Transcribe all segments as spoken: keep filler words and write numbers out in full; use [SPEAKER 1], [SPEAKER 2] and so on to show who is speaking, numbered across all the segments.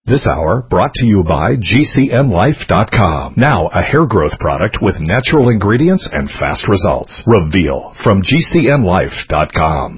[SPEAKER 1] This hour brought to you by G C N Life dot com. Now a hair growth product with natural ingredients and fast results. Reveal from G C N Life dot com.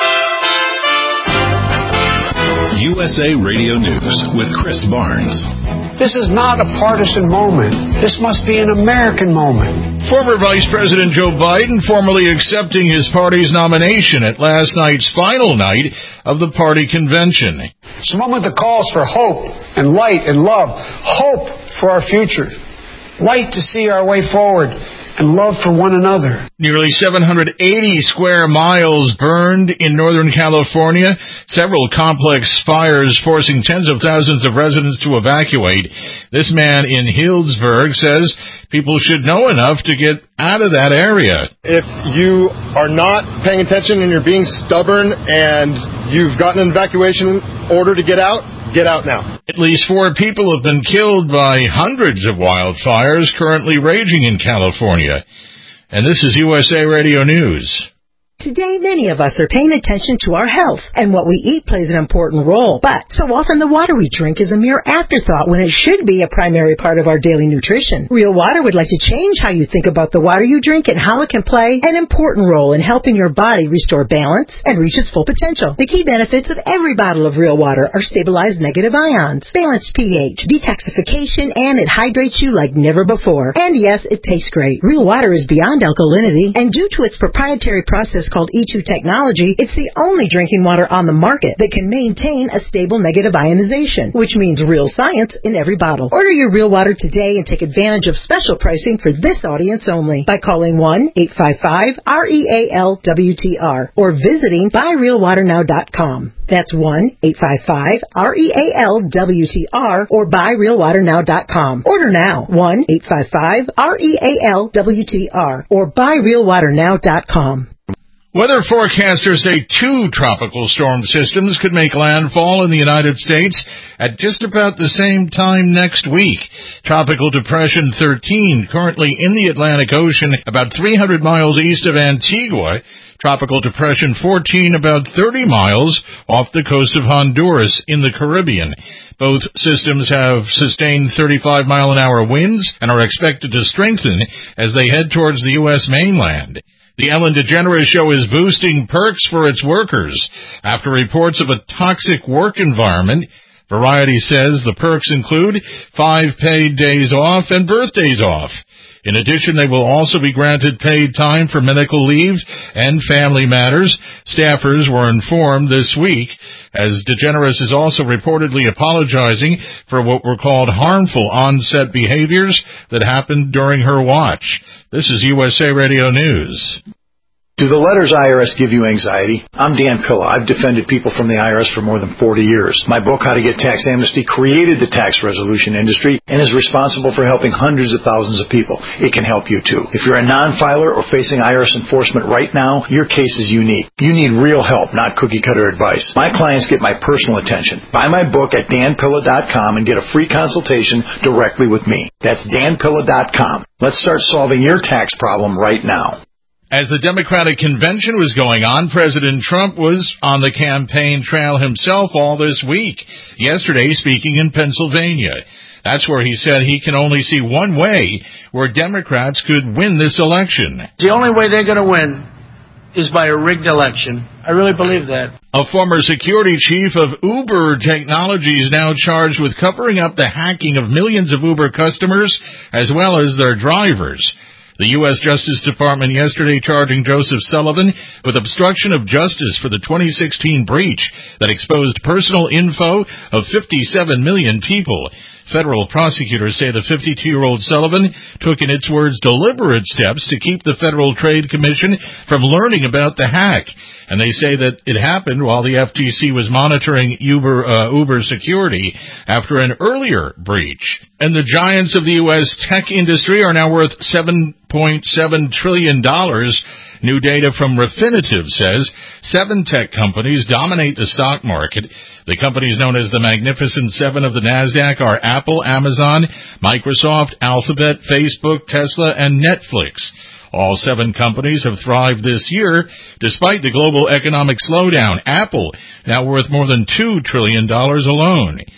[SPEAKER 2] U S A Radio News with Chris Barnes.
[SPEAKER 3] This is not a partisan moment. This must be an American moment.
[SPEAKER 4] Former Vice President Joe Biden formally accepting his party's nomination at last night's final night of the party convention.
[SPEAKER 3] It's a moment that calls for hope and light and love. Hope for our future. Light to see our way forward. And love for one another.
[SPEAKER 4] Nearly seven hundred eighty square miles burned in Northern California. Several complex fires forcing tens of thousands of residents to evacuate. This man in Healdsburg says people should know enough to get out of that area.
[SPEAKER 5] If you are not paying attention and you're being stubborn and you've gotten an evacuation order to get out, get out now.
[SPEAKER 4] At least four people have been killed by hundreds of wildfires currently raging in California. And this is U S A Radio News.
[SPEAKER 6] Today, many of us are paying attention to our health, and what we eat plays an important role. But so often the water we drink is a mere afterthought when it should be a primary part of our daily nutrition. Real Water would like to change how you think about the water you drink and how it can play an important role in helping your body restore balance and reach its full potential. The key benefits of every bottle of Real Water are stabilized negative ions, balanced pH, detoxification, and it hydrates you like never before. And yes, it tastes great. Real Water is beyond alkalinity, and due to its proprietary process called E two technology, it's the only drinking water on the market that can maintain a stable negative ionization, which means real science in every bottle. Order your Real Water today and take advantage of special pricing for this audience only by calling one eight five five R E A L W T R or visiting buy real water now dot com. That's one eight five five R E A L W T R or buy real water now dot com. Order now, one eight five five R E A L W T R or buy real water now dot com.
[SPEAKER 4] Weather forecasters say two tropical storm systems could make landfall in the United States at just about the same time next week. Tropical Depression thirteen, currently in the Atlantic Ocean, about three hundred miles east of Antigua. Tropical Depression fourteen, about thirty miles off the coast of Honduras in the Caribbean. Both systems have sustained thirty-five mile an hour winds and are expected to strengthen as they head towards the U S mainland. The Ellen DeGeneres Show is boosting perks for its workers after reports of a toxic work environment. Variety says the perks include five paid days off and birthdays off. In addition, they will also be granted paid time for medical leave and family matters. Staffers were informed this week, as DeGeneres is also reportedly apologizing for what were called harmful on-set behaviors that happened during her watch. This is U S A Radio News.
[SPEAKER 7] Do the letters I R S give you anxiety? I'm Dan Pilla. I've defended people from the I R S for more than forty years. My book, How to Get Tax Amnesty, created the tax resolution industry and is responsible for helping hundreds of thousands of people. It can help you too. If you're a non-filer or facing I R S enforcement right now, your case is unique. You need real help, not cookie-cutter advice. My clients get my personal attention. Buy my book at dan pilla dot com and get a free consultation directly with me. That's dan pilla dot com. Let's start solving your tax problem right now.
[SPEAKER 4] As the Democratic convention was going on, President Trump was on the campaign trail himself all this week. Yesterday, speaking in Pennsylvania. That's where he said he can only see one way where Democrats could win this election.
[SPEAKER 8] The only way they're going to win is by a rigged election. I really believe that.
[SPEAKER 4] A former security chief of Uber Technologies now charged with covering up the hacking of millions of Uber customers as well as their drivers. The U S Justice Department yesterday charging Joseph Sullivan with obstruction of justice for the twenty sixteen breach that exposed personal info of fifty-seven million people. Federal prosecutors say the fifty-two-year-old Sullivan took, in its words, deliberate steps to keep the Federal Trade Commission from learning about the hack. And they say that it happened while the F T C was monitoring Uber, uh, Uber security after an earlier breach. And the giants of the U S tech industry are now worth seven point seven trillion dollars. New data from Refinitiv says seven tech companies dominate the stock market. The companies known as the Magnificent Seven of the NASDAQ are Apple, Amazon, Microsoft, Alphabet, Facebook, Tesla, and Netflix. All seven companies have thrived this year despite the global economic slowdown. Apple now worth more than two trillion dollars alone.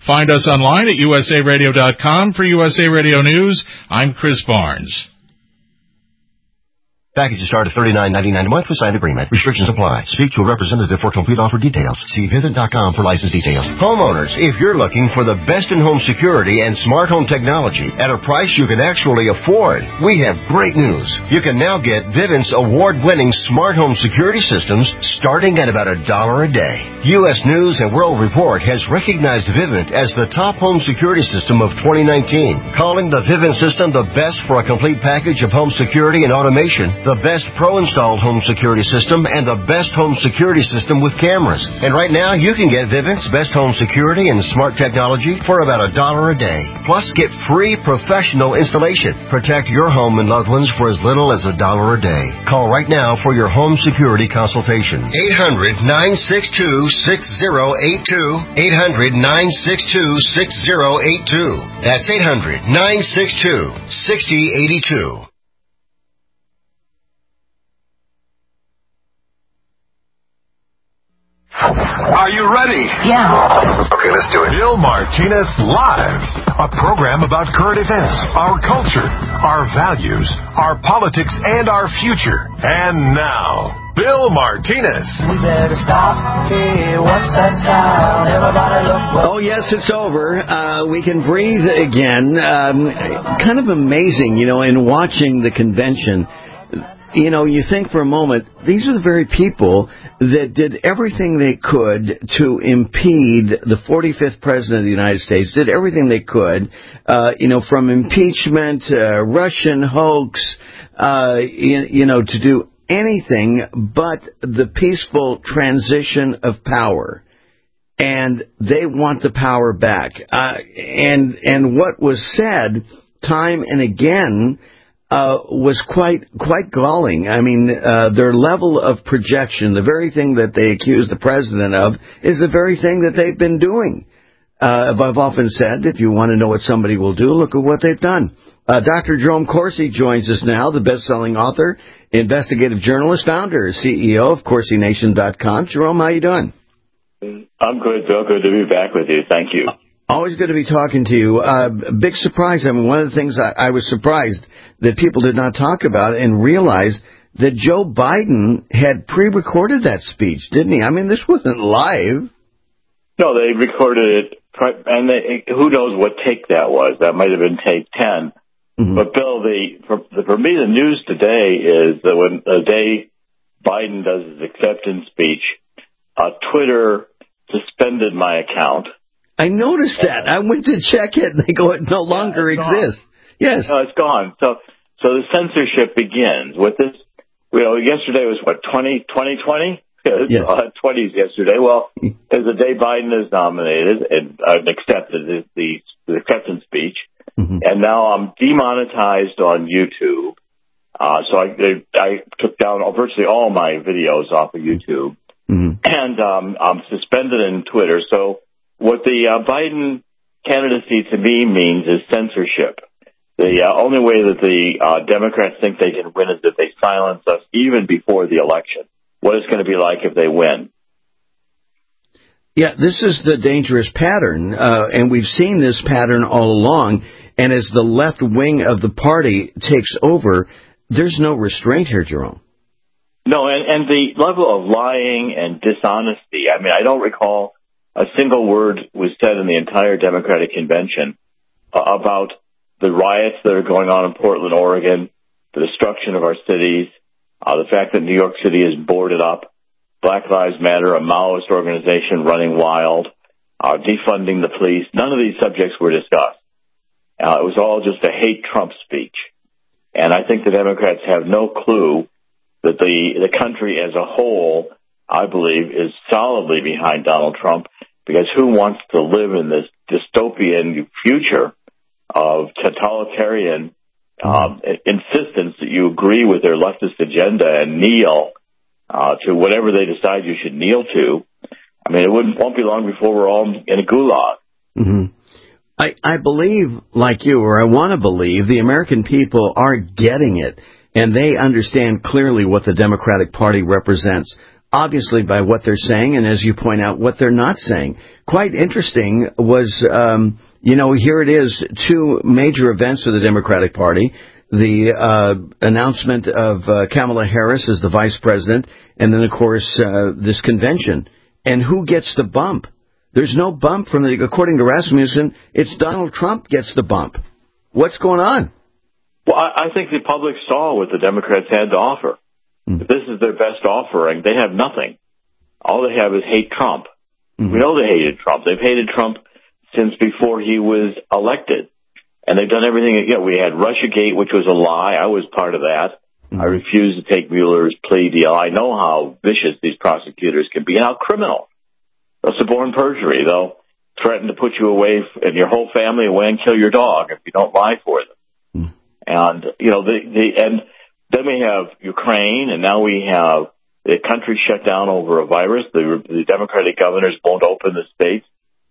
[SPEAKER 4] Find us online at U S A radio dot com. For U S A Radio News, I'm Chris Barnes.
[SPEAKER 9] Packages start at thirty-nine ninety-nine a month with signed agreement. Restrictions apply. Speak to a representative for complete offer details. See Vivint dot com for license details. Homeowners, if you're looking for the best in home security and smart home technology at a price you can actually afford, we have great news. You can now get Vivint's award-winning smart home security systems starting at about a dollar a day. U S News and World Report has recognized Vivint as the top home security system of twenty nineteen, calling the Vivint system the best for a complete package of home security and automation, the best pro-installed home security system, and the best home security system with cameras. And right now, you can get Vivint's best home security and smart technology for about a dollar a day. Plus, get free professional installation. Protect your home and loved ones for as little as a dollar a day. Call right now for your home security consultation. eight hundred nine six two six zero eight two. eight hundred nine six two six zero eight two. That's eight hundred nine six two six zero eight two.
[SPEAKER 1] Are you ready?
[SPEAKER 10] Yeah.
[SPEAKER 1] Okay, let's do it. Bill Martinez Live, a program about current events, our culture, our values, our politics, and our future. And now, Bill Martinez.
[SPEAKER 10] We better stop. Hey, what's that sound? Everybody look.
[SPEAKER 11] Oh, yes, it's over. Uh, we can breathe again. Um, kind of amazing, you know, in watching the convention. You know, you think for a moment, these are the very people that did everything they could to impede the forty-fifth president of the United States, did everything they could, uh, you know, from impeachment, uh, Russian hoax, uh, you, you know, to do anything but the peaceful transition of power. And they want the power back. Uh, and, and what was said time and again Uh, was quite quite galling. I mean, uh, their level of projection, the very thing that they accuse the president of, is the very thing that they've been doing. Uh, I've often said, if you want to know what somebody will do, look at what they've done. Uh, Doctor Jerome Corsi joins us now, the best-selling author, investigative journalist, founder, C E O of Corsi Nation dot com. Jerome, how you doing?
[SPEAKER 12] I'm good, Bill. Good to be back with you. Thank you.
[SPEAKER 11] Always good to be talking to you. Uh, big surprise. I mean, one of the things I, I was surprised that people did not talk about and realize that Joe Biden had pre-recorded that speech, didn't he? I mean, this wasn't live.
[SPEAKER 12] No, they recorded it, and they, who knows what take that was. That might have been take ten. Mm-hmm. But, Bill, the for, the for me, the news today is that when the day Biden does his acceptance speech, uh, Twitter suspended my account.
[SPEAKER 11] I noticed that. I went to check it, and they go, it no longer
[SPEAKER 12] yeah,
[SPEAKER 11] exists. Yes.
[SPEAKER 12] No, it's gone. So so the censorship begins. With this, you know, yesterday was, what, twenty twenty? Yes. Uh, twenties yesterday. Well, as the day Biden is nominated and uh, accepted the, the, the acceptance speech, mm-hmm. and now I'm demonetized on YouTube. Uh, so I, I took down virtually all my videos off of YouTube. Mm-hmm. And um, I'm suspended in Twitter. So what the uh, Biden candidacy to me means is censorship. The uh, only way that the uh, Democrats think they can win is if they silence us even before the election. What it's going to be like if they win.
[SPEAKER 11] Yeah, this is the dangerous pattern, uh, and we've seen this pattern all along. And as the left wing of the party takes over, there's no restraint here, Jerome.
[SPEAKER 12] No, and, and the level of lying and dishonesty, I mean, I don't recall a single word was said in the entire Democratic convention uh, about the riots that are going on in Portland, Oregon, the destruction of our cities, uh, the fact that New York City is boarded up, Black Lives Matter, a Maoist organization running wild, uh, defunding the police. None of these subjects were discussed. Uh, it was all just a hate Trump speech. And I think the Democrats have no clue that the, the country as a whole, I believe, is solidly behind Donald Trump, because who wants to live in this dystopian future of totalitarian um, insistence that you agree with their leftist agenda and kneel uh, to whatever they decide you should kneel to? I mean, it wouldn't, won't be long before we're all in a gulag.
[SPEAKER 11] Mm-hmm. I, I believe, like you, or I want to believe, the American people are getting it, and they understand clearly what the Democratic Party represents. obviously by what they're saying, and as you point out, what they're not saying. Quite interesting was, um, you know, here it is, two major events of the Democratic Party. The uh, announcement of uh, Kamala Harris as the vice president, and then, of course, uh, this convention. And who gets the bump? There's no bump from the, according to Rasmussen, it's Donald Trump gets the bump. What's going on?
[SPEAKER 12] Well, I, I think the public saw what the Democrats had to offer. Mm. If this is their best offering, they have nothing. All they have is hate Trump. Mm-hmm. We know they hated Trump. They've hated Trump since before he was elected. And they've done everything. You know, we had Russiagate, which was a lie. I was part of that. Mm-hmm. I refused to take Mueller's plea deal. I know how vicious these prosecutors can be and how criminal. They'll suborn perjury. They'll threaten to put you away and your whole family away and kill your dog if you don't lie for them. Mm. And, you know, the, the, and then we have Ukraine, and now we have the country shut down over a virus. The, the Democratic governors won't open the states.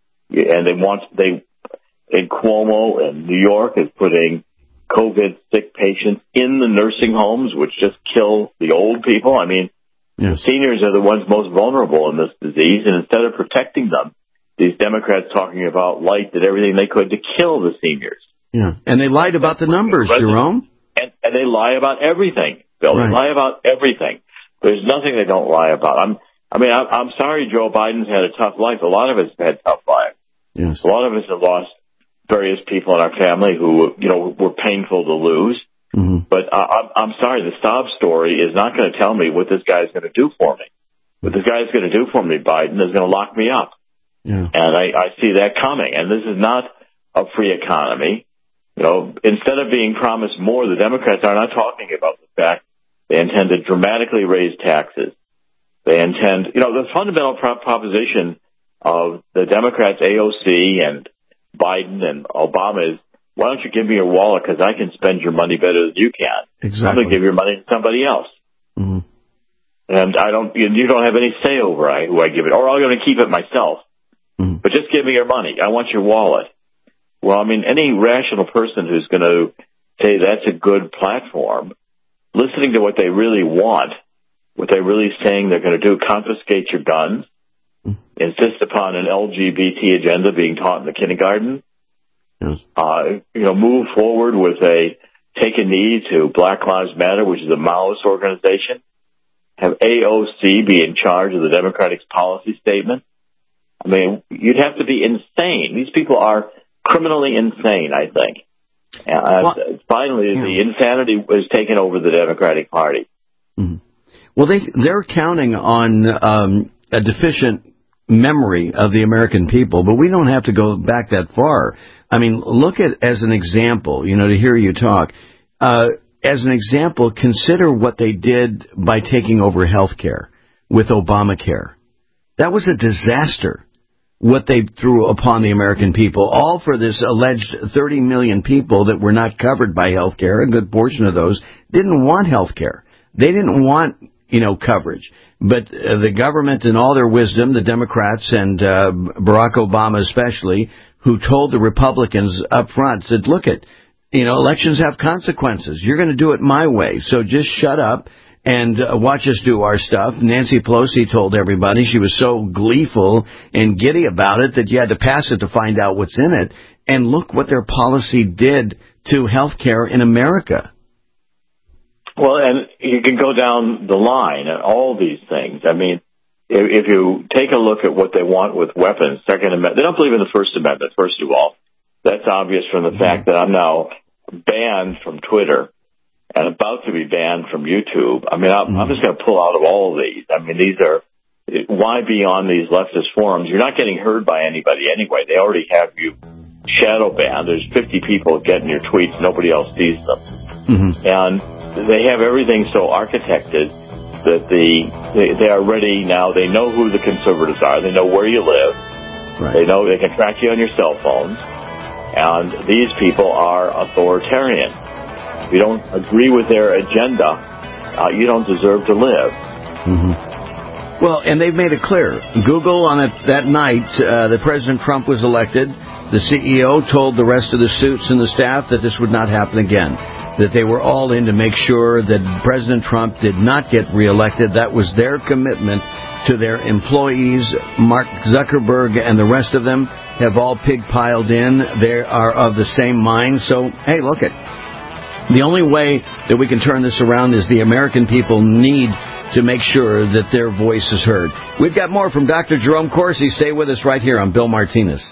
[SPEAKER 12] And they want, they, in Cuomo and New York is putting COVID sick patients in the nursing homes, which just kill the old people. I mean, yes. Seniors are the ones most vulnerable in this disease, and instead of protecting them, these Democrats talking about light did everything they could to kill the seniors.
[SPEAKER 11] Yeah, and they lied about the numbers, Jerome.
[SPEAKER 12] And, and they lie about everything, Bill. Right. They lie about everything. There's nothing they don't lie about. I'm, I mean, I'm, I'm sorry Joe Biden's had a tough life. A lot of us have had tough lives.
[SPEAKER 11] Yes.
[SPEAKER 12] A lot of us have lost various people in our family who, you know, were painful to lose.
[SPEAKER 11] Mm-hmm.
[SPEAKER 12] But uh, I'm, I'm sorry, the Staub story is not going to tell me what this guy's going to do for me. What this guy's going to do for me, Biden, is going to lock me up.
[SPEAKER 11] Yeah.
[SPEAKER 12] And I, I see that coming. And this is not a free economy. You know, instead of being promised more, the Democrats are not talking about the fact they intend to dramatically raise taxes. They intend, you know, the fundamental pro- proposition of the Democrats, A O C, and Biden and Obama is, why don't you give me your wallet because I can spend your money better than you can.
[SPEAKER 11] Exactly.
[SPEAKER 12] I'm going to give your money to somebody else.
[SPEAKER 11] Mm-hmm.
[SPEAKER 12] And I don't, you, you don't have any say over I, who I give it, or I'm going to keep it myself.
[SPEAKER 11] Mm-hmm.
[SPEAKER 12] But just give me your money. I want your wallet. Well, I mean, any rational person who's going to say that's a good platform, listening to what they really want, what they're really saying they're going to do, confiscate your guns, mm-hmm. insist upon an L G B T agenda being taught in the kindergarten,
[SPEAKER 11] yes.
[SPEAKER 12] uh, you know, move forward with a take a knee to Black Lives Matter, which is a Maoist organization, have A O C be in charge of the Democratic policy statement. I mean, you'd have to be insane. These people are criminally insane, I think. And well, finally, yeah. the insanity has taken over the Democratic Party.
[SPEAKER 11] Mm-hmm. Well, they, they're counting on um, a deficient memory of the American people, but we don't have to go back that far. I mean, look at, as an example, you know, to hear you talk, uh, as an example, consider what they did by taking over health care with Obamacare. That was a disaster, what they threw upon the American people, all for this alleged thirty million people that were not covered by health care. A good portion of those didn't want health care. They didn't want, you know, coverage. But uh, the government, in all their wisdom, the Democrats and uh, Barack Obama especially, who told the Republicans up front, said, look it, you know, elections have consequences. You're going to do it my way. So just shut up and uh, watch us do our stuff. Nancy Pelosi told everybody she was so gleeful and giddy about it that you had to pass it to find out what's in it. And look what their policy did to health care in America.
[SPEAKER 12] Well, and you can go down the line at all these things. I mean, if, if you take a look at what they want with weapons, Second Amendment, they don't believe in the First Amendment, first of all. That's obvious from the mm-hmm. fact that I'm now banned from Twitter and about to be banned from YouTube. I mean, I'm, mm-hmm. I'm just going to pull out of all of these. I mean, these are, why be on these leftist forums? You're not getting heard by anybody anyway. They already have you shadow banned. There's fifty people getting your tweets. Nobody else sees them.
[SPEAKER 11] Mm-hmm.
[SPEAKER 12] And they have everything so architected that the they, they are ready now. They know who the conservatives are. They know where you live.
[SPEAKER 11] Right.
[SPEAKER 12] They know they can track you on your cell phones. And these people are authoritarian. If you don't agree with their agenda, uh, you don't deserve to live.
[SPEAKER 11] Mm-hmm. Well, and they've made it clear. Google, on it, that night uh, that President Trump was elected, the C E O told the rest of the suits and the staff that this would not happen again. that they were all in to make sure that President Trump did not get reelected. That was their commitment to their employees. Mark Zuckerberg and the rest of them have all pig-piled in. They are of the same mind. So, hey, look it. The only way that we can turn this around is the American people need to make sure that their voice is heard. We've got more from Doctor Jerome Corsi. Stay with us right here on Bill Martinez.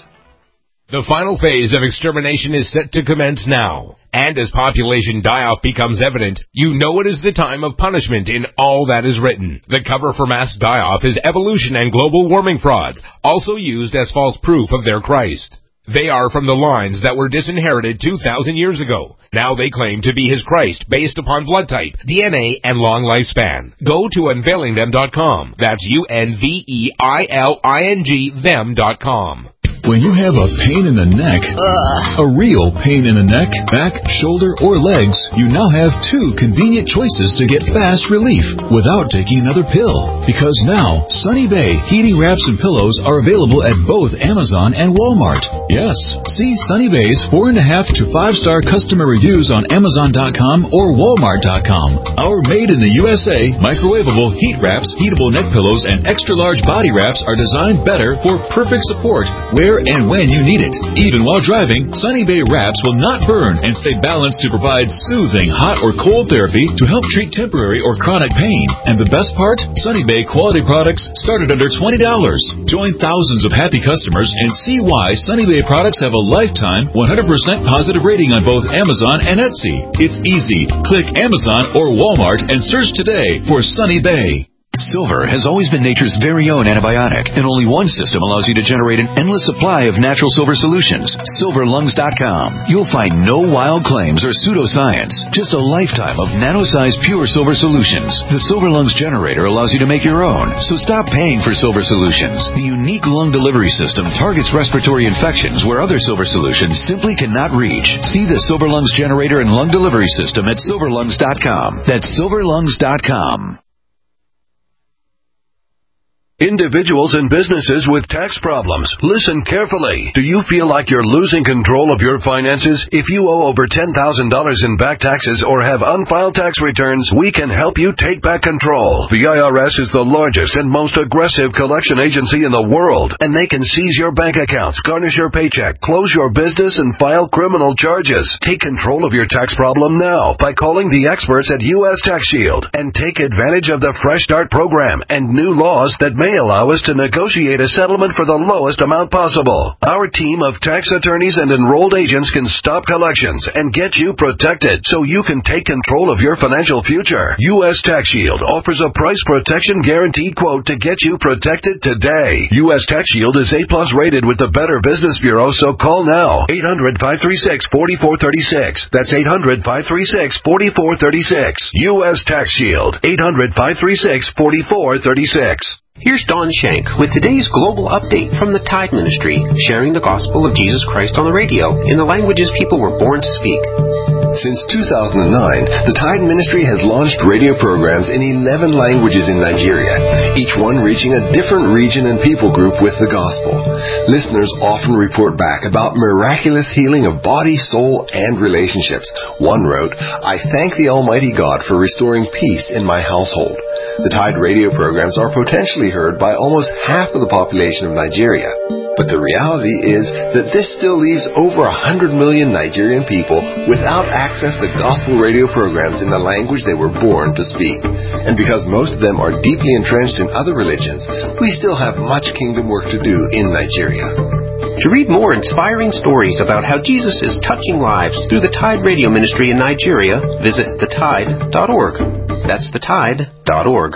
[SPEAKER 13] The final phase of extermination is set to commence now. And as population die-off becomes evident, you know it is the time of punishment in all that is written. The cover for mass die-off is evolution and global warming frauds, also used as false proof of their Christ. They are from the lines that were disinherited two thousand years ago. Now they claim to be his Christ based upon blood type, D N A, and long lifespan. Go to unveiling them dot com. That's U N V E I L I N G them dot com.
[SPEAKER 2] When you have a pain in the neck, Ugh. a real pain in the neck, back, shoulder, or legs, you now have two convenient choices to get fast relief without taking another pill. Because now, Sunny Bay heating wraps and pillows are available at both Amazon and Walmart. Yes, see Sunny Bay's four and a half to five star customer reviews on Amazon dot com or Walmart dot com. Our made in the U S A microwavable heat wraps, heatable neck pillows, and extra large body wraps are designed better for perfect support where and when you need it. Even while driving, Sunny Bay wraps will not burn and stay balanced to provide soothing hot or cold therapy to help treat temporary or chronic pain. And the best part? Sunny Bay quality products start at under twenty dollars. Join thousands of happy customers and see why Sunny Bay products have a lifetime one hundred percent positive rating on both Amazon and Etsy. It's easy. Click Amazon or Walmart and search today for Sunny Bay.
[SPEAKER 14] Silver has always been nature's very own antibiotic, and only one system allows you to generate an endless supply of natural silver solutions. silver lungs dot com. You'll find no wild claims or pseudoscience, just a lifetime of nano-sized pure silver solutions. The Silver Lungs generator allows you to make your own, so stop paying for silver solutions. The unique lung delivery system targets respiratory infections where other silver solutions simply cannot reach. See the Silver Lungs generator and lung delivery system at silver lungs dot com. That's silver lungs dot com.
[SPEAKER 1] Individuals and businesses with tax problems, listen carefully. Do you feel like you're losing control of your finances? If you owe over ten thousand dollars in back taxes or have unfiled tax returns, we can help you take back control. The I R S is the largest and most aggressive collection agency in the world, and they can seize your bank accounts, garnish your paycheck, close your business, and file criminal charges. Take control of your tax problem now by calling the experts at U S Tax Shield and take advantage of the Fresh Start program and new laws that may allow us to negotiate a settlement for the lowest amount possible. Our team of tax attorneys and enrolled agents can stop collections and get you protected so you can take control of your financial future. U S Tax Shield offers a price protection guaranteed quote to get you protected today. U S Tax Shield is A plus rated with the Better Business Bureau, so call now. eight hundred, five three six, four four three six. That's eight hundred, five three six, four four three six. U S Tax Shield. eight hundred, five three six, four four three six.
[SPEAKER 15] Here's Don Shank with today's global update from the Tide Ministry, sharing the gospel of Jesus Christ on the radio in the languages people were born to speak.
[SPEAKER 16] Since two thousand nine, the Tide Ministry has launched radio programs in eleven languages in Nigeria, each one reaching a different region and people group with the gospel. Listeners often report back about miraculous healing of body, soul, and relationships. One wrote, "I thank the Almighty God for restoring peace in my household." The Tide radio programs are potentially heard by almost half of the population of Nigeria. But the reality is that this still leaves over one hundred million Nigerian people without access to gospel radio programs in the language they were born to speak. And because most of them are deeply entrenched in other religions, we still have much kingdom work to do in Nigeria.
[SPEAKER 15] To read more inspiring stories about how Jesus is touching lives through the Tide Radio Ministry in Nigeria, visit the tide dot org. That's the tide dot org.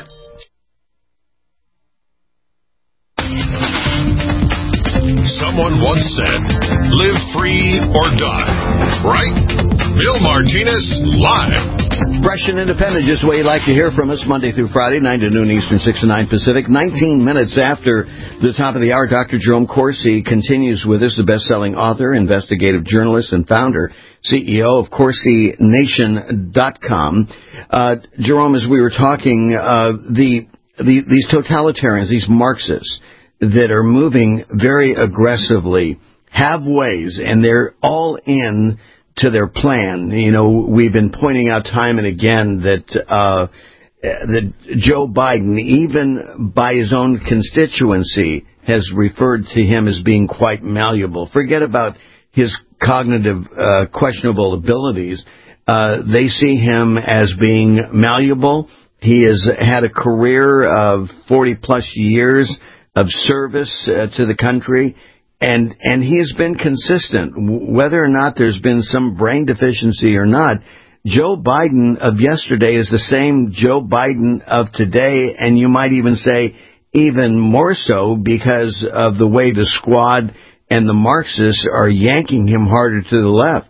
[SPEAKER 1] Someone once said, live free or die. Right? Bill Martinez, live.
[SPEAKER 11] Fresh and independent, just the way you like to hear from us, Monday through Friday, nine to noon Eastern, six to nine Pacific. nineteen minutes after the top of the hour, Doctor Jerome Corsi continues with us, the best-selling author, investigative journalist, and founder, C E O of Corsi Nation dot com. Uh, Jerome, as we were talking, uh, the, the these totalitarians, these Marxists, that are moving very aggressively have ways, and they're all in to their plan. You know, we've been pointing out time and again that uh, that Joe Biden, even by his own constituency, has referred to him as being quite malleable. Forget about his cognitive uh, questionable abilities. Uh, they see him as being malleable. He has had a career of forty plus years of service uh, to the country, and and he has been consistent. Whether or not there's been some brain deficiency or not, Joe Biden of yesterday is the same Joe Biden of today, and you might even say even more so because of the way the squad and the Marxists are yanking him harder to the left.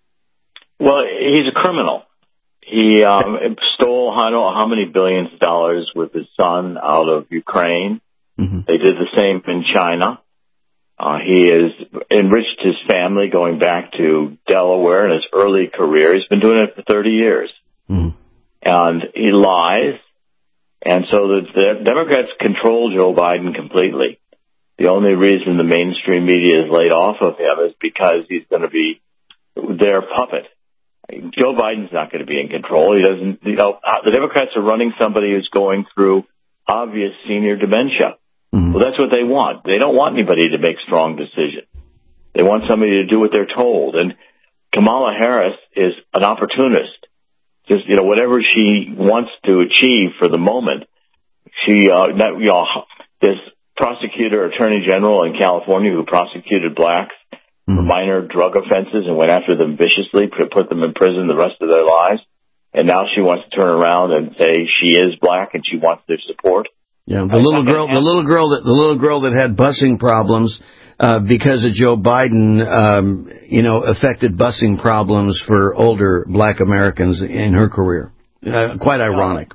[SPEAKER 12] Well, he's a criminal. He um, stole, I don't know how many billions of dollars with his son out of Ukraine. Mm-hmm. They did the same in China. Uh, he has enriched his family going back to Delaware in his early career. He's been doing it for thirty years. Mm-hmm. And he lies. And so the, the Democrats control Joe Biden completely. The only reason the mainstream media is laid off of him is because he's going to be their puppet. Joe Biden's not going to be in control. He doesn't, you know, the Democrats are running somebody who's going through obvious senior dementia. Mm-hmm. Well, that's what they want. They don't want anybody to make strong decisions. They want somebody to do what they're told. And Kamala Harris is an opportunist. Just, you know, whatever she wants to achieve for the moment, she, uh, that, you know, this prosecutor, attorney general in California who prosecuted blacks mm-hmm. for minor drug offenses and went after them viciously, put, put them in prison the rest of their lives. And now she wants to turn around and say she is black and she wants their support.
[SPEAKER 11] Yeah, the little girl, the little girl that the little girl that had busing problems uh, because of Joe Biden, um, you know, affected busing problems for older black Americans in her career. Uh, quite ironic.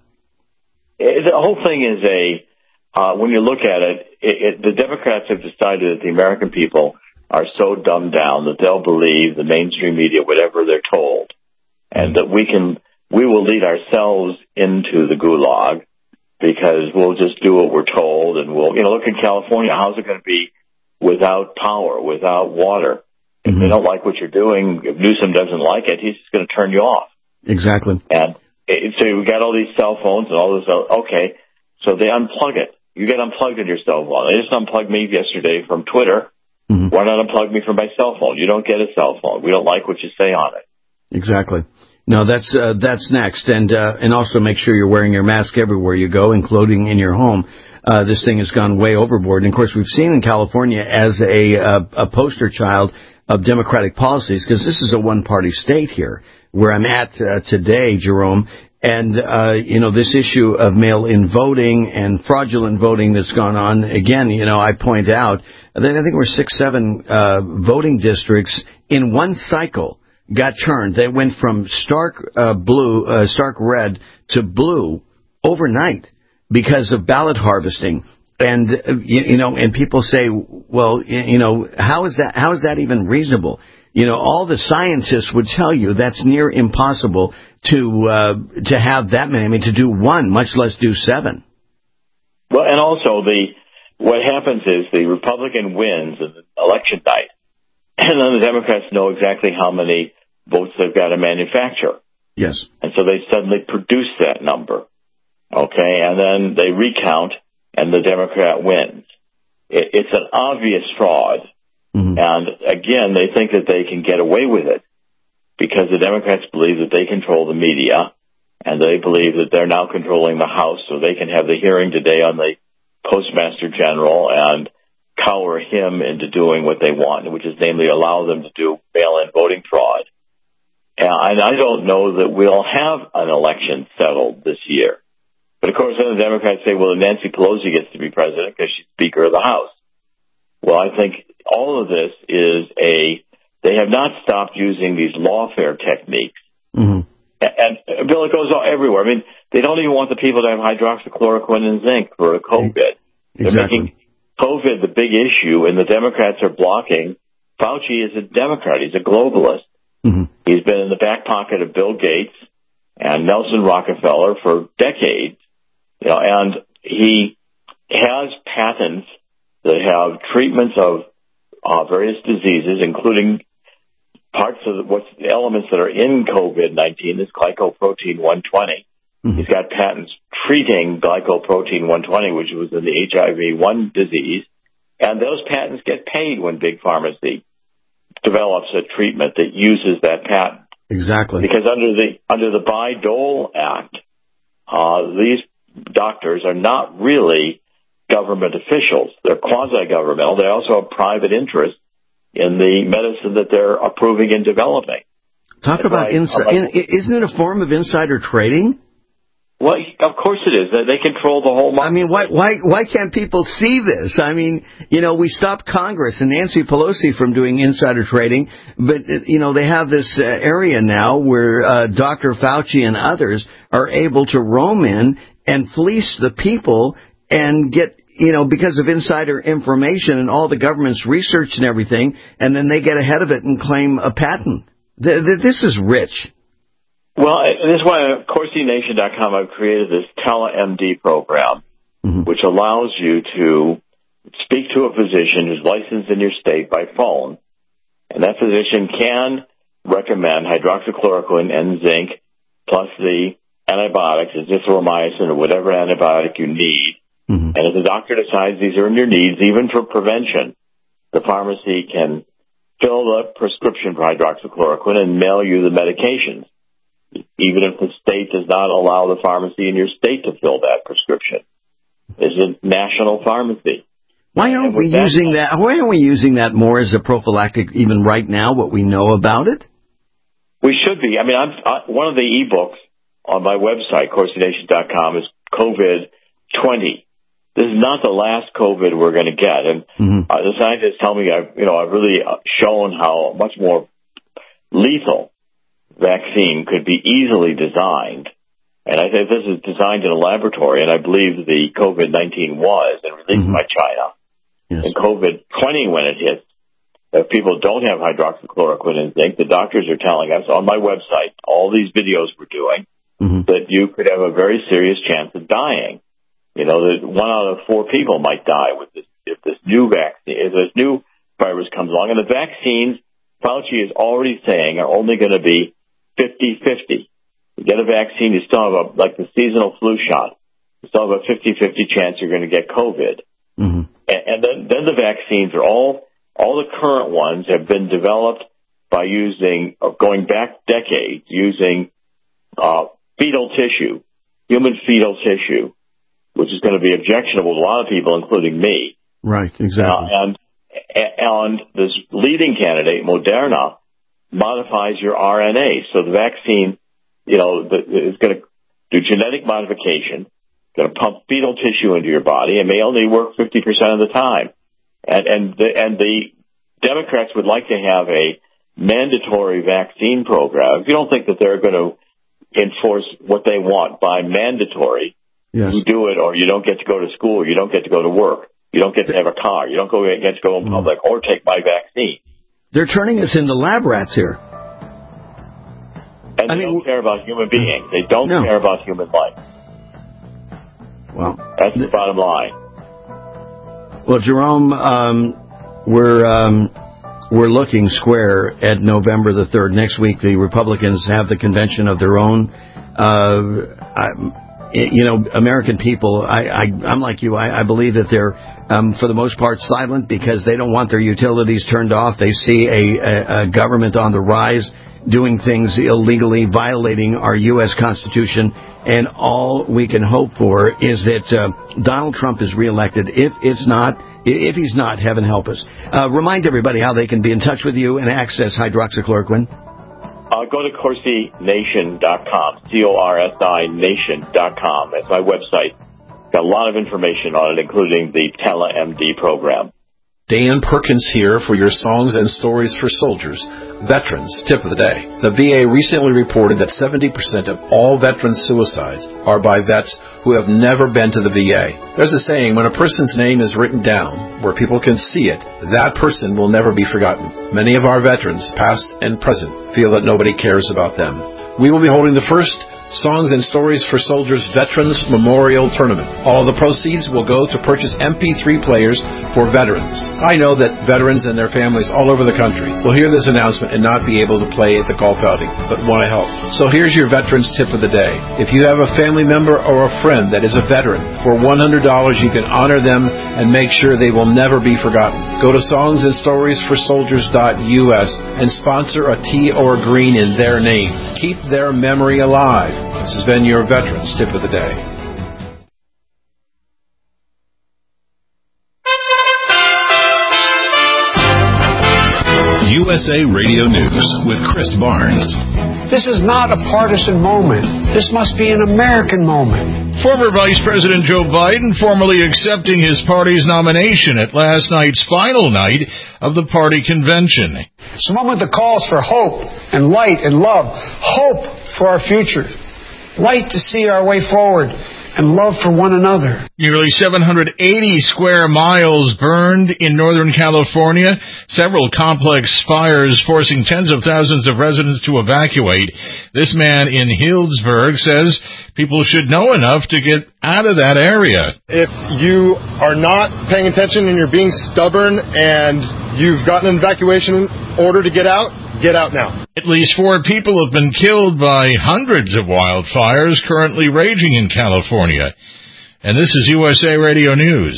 [SPEAKER 12] The whole thing is a uh, when you look at it, it, it, the Democrats have decided that the American people are so dumbed down that they'll believe the mainstream media, whatever they're told, and that we can we will lead ourselves into the gulag. Because we'll just do what we're told, and we'll, you know, look in California, how's it going to be without power, without water? If mm-hmm. they don't like what you're doing, if Newsom doesn't like it, he's just going to turn you off.
[SPEAKER 11] Exactly.
[SPEAKER 12] And it, so we got all these cell phones and all this, okay, so they unplug it. You get unplugged in your cell phone. They just unplugged me yesterday from Twitter. Mm-hmm. Why not unplug me from my cell phone? You don't get a cell phone. We don't like what you say on it.
[SPEAKER 11] Exactly. No, that's uh, that's next, and uh, and also make sure you're wearing your mask everywhere you go, including in your home. Uh, this thing has gone way overboard, and of course we've seen in California as a uh, a poster child of Democratic policies, because this is a one-party state here where I'm at uh, today, Jerome, and uh, you know this issue of mail-in voting and fraudulent voting that's gone on. Again, you know I point out I think there were six, seven uh, voting districts in one cycle. Got turned. They went from stark uh, blue, uh, stark red to blue overnight because of ballot harvesting. And uh, you, you know, and people say, well, you know, how is that? How is that even reasonable? You know, all the scientists would tell you that's near impossible to uh, to have that many. I mean, to do one, much less do seven.
[SPEAKER 12] Well, and also the what happens is the Republican wins on election night. And then the Democrats know exactly how many votes they've got to manufacture.
[SPEAKER 11] Yes.
[SPEAKER 12] And so they suddenly produce that number. Okay. And then they recount and the Democrat wins. It, it's an obvious fraud. Mm-hmm. And again, they think that they can get away with it because the Democrats believe that they control the media and they believe that they're now controlling the House so they can have the hearing today on the Postmaster General and cower him into doing what they want, which is namely allow them to do mail-in voting fraud. And I don't know that we'll have an election settled this year. But of course, then the Democrats say, well, Nancy Pelosi gets to be president because she's Speaker of the House. Well, I think all of this is a, they have not stopped using these lawfare techniques. Mm-hmm. And, and Bill, it goes all everywhere. I mean, they don't even want the people to have hydroxychloroquine and zinc for a COVID. They're
[SPEAKER 11] exactly.
[SPEAKER 12] making COVID the big issue, and the Democrats are blocking. Fauci is a Democrat. He's a globalist. Mm-hmm. He's been in the back pocket of Bill Gates and Nelson Rockefeller for decades, you know, and he has patents that have treatments of uh, various diseases, including parts of the, what's the elements that are in COVID nineteen, this glycoprotein one twenty. Mm-hmm. He's got patents treating glycoprotein one twenty, which was in the H I V one disease. And those patents get paid when Big Pharmacy develops a treatment that uses that patent.
[SPEAKER 11] Exactly.
[SPEAKER 12] Because under the under the Bayh-Dole Act, uh, these doctors are not really government officials. They're quasi-governmental. They also have private interest in the medicine that they're approving and developing.
[SPEAKER 11] Talk
[SPEAKER 12] That's
[SPEAKER 11] about
[SPEAKER 12] like,
[SPEAKER 11] insider.
[SPEAKER 12] like,
[SPEAKER 11] Isn't it a form of insider trading?
[SPEAKER 12] Well, of course it is. They control the whole market.
[SPEAKER 11] I mean, why why why can't people see this? I mean, you know, we stopped Congress and Nancy Pelosi from doing insider trading, but you know, they have this uh, area now where uh, Doctor Fauci and others are able to roam in and fleece the people and get, you know, because of insider information and all the government's research and everything, and then they get ahead of it and claim a patent. Th- th- this is rich.
[SPEAKER 12] Well, this is why at Corsi Nation dot com I've created this TeleMD program, mm-hmm. which allows you to speak to a physician who's licensed in your state by phone, and that physician can recommend hydroxychloroquine and zinc plus the antibiotics, azithromycin or whatever antibiotic you need. Mm-hmm. And if the doctor decides these are in your needs, even for prevention, the pharmacy can fill the prescription for hydroxychloroquine and mail you the medications, even if the state does not allow the pharmacy in your state to fill that prescription. It's a national pharmacy.
[SPEAKER 11] Why aren't we using that? Why aren't we using that more as a prophylactic, even right now? What we know about it,
[SPEAKER 12] we should be. I mean, I'm, I, one of the ebooks on my website, Corsi Nation dot com, is COVID twenty. This is not the last COVID we're going to get, and mm-hmm. uh, the scientists tell me, I've, you know, I've really shown how much more lethal vaccine could be easily designed. And I think this is designed in a laboratory, and I believe the COVID nineteen was, and released mm-hmm. by China. Yes. And COVID twenty, when it hits, if people don't have hydroxychloroquine and zinc, the doctors are telling us on my website, all these videos we're doing, mm-hmm. that you could have a very serious chance of dying. You know, that one out of four people might die with this, if this new vaccine, if this new virus comes along. And the vaccines, Fauci is already saying, are only going to be fifty-fifty. You get a vaccine, you still have a, like the seasonal flu shot, you still have a fifty-fifty chance you're going to get COVID. Mm-hmm. And, and then, then the vaccines are all, all the current ones have been developed by using, going back decades, using uh, fetal tissue, human fetal tissue, which is going to be objectionable to a lot of people, including me.
[SPEAKER 11] Right, exactly.
[SPEAKER 12] Uh, and, and this leading candidate, Moderna, modifies your R N A. So the vaccine, you know, is going to do genetic modification, going to pump fetal tissue into your body, and may only work fifty percent of the time. And, and, the, and the Democrats would like to have a mandatory vaccine program. If you don't think that they're going to enforce what they want by mandatory, yes. you do it, or you don't get to go to school, you don't get to go to work, you don't get to have a car, you don't go, get to go in public, or take my vaccine.
[SPEAKER 11] They're turning us into lab rats here.
[SPEAKER 12] And they I mean, don't care about human beings. They don't no. care about human life.
[SPEAKER 11] Well,
[SPEAKER 12] that's the bottom line.
[SPEAKER 11] Well, Jerome, um, we're um, we're looking square at November the third. Next week, the Republicans have the convention of their own. Uh, I, you know, American people, I, I, I'm like you. I, I believe that they're, um, for the most part, silent because they don't want their utilities turned off. They see a, a, a government on the rise doing things illegally, violating our U S Constitution. And all we can hope for is that uh, Donald Trump is reelected. If it's not, if he's not, heaven help us. Uh, remind everybody how they can be in touch with you and access hydroxychloroquine.
[SPEAKER 12] Uh, go to Corsi Nation dot com, C O R S I Nation dot com. That's my website. Got a lot of information on it, including the TeleMD program.
[SPEAKER 17] Dan Perkins here for your Songs and Stories for Soldiers. Veterans Tip of the Day. The V A recently reported that seventy percent of all veteran suicides are by vets who have never been to the V A. There's a saying, when a person's name is written down where people can see it, that person will never be forgotten. Many of our veterans, past and present, feel that nobody cares about them. We will be holding the first Songs and Stories for Soldiers Veterans Memorial Tournament. All the proceeds will go to purchase M P three players for veterans. I know that veterans and their families all over the country will hear this announcement and not be able to play at the golf outing, but want to help. So here's your veterans tip of the day. If you have a family member or a friend that is a veteran, for one hundred dollars you can honor them and make sure they will never be forgotten. Go to songs and stories for soldiers dot U S and sponsor a tee or a green in their name. Keep their memory alive. This has been your Veterans Tip of the Day.
[SPEAKER 2] U S A Radio News with Chris Barnes.
[SPEAKER 3] This is not a partisan moment. This must be an American moment.
[SPEAKER 4] Former Vice President Joe Biden formally accepting his party's nomination at last night's final night of the party convention.
[SPEAKER 3] It's a moment that calls for hope and light and love. Hope for our future. Light to see our way forward. And love for one another.
[SPEAKER 4] Nearly seven hundred eighty square miles burned in Northern California. Several complex fires forcing tens of thousands of residents to evacuate. This man in Healdsburg says people should know enough to get out of that area.
[SPEAKER 5] If you are not paying attention and you're being stubborn and you've gotten an evacuation order to get out, get out now.
[SPEAKER 4] At least four people have been killed by hundreds of wildfires currently raging in California. And this is U S A Radio News.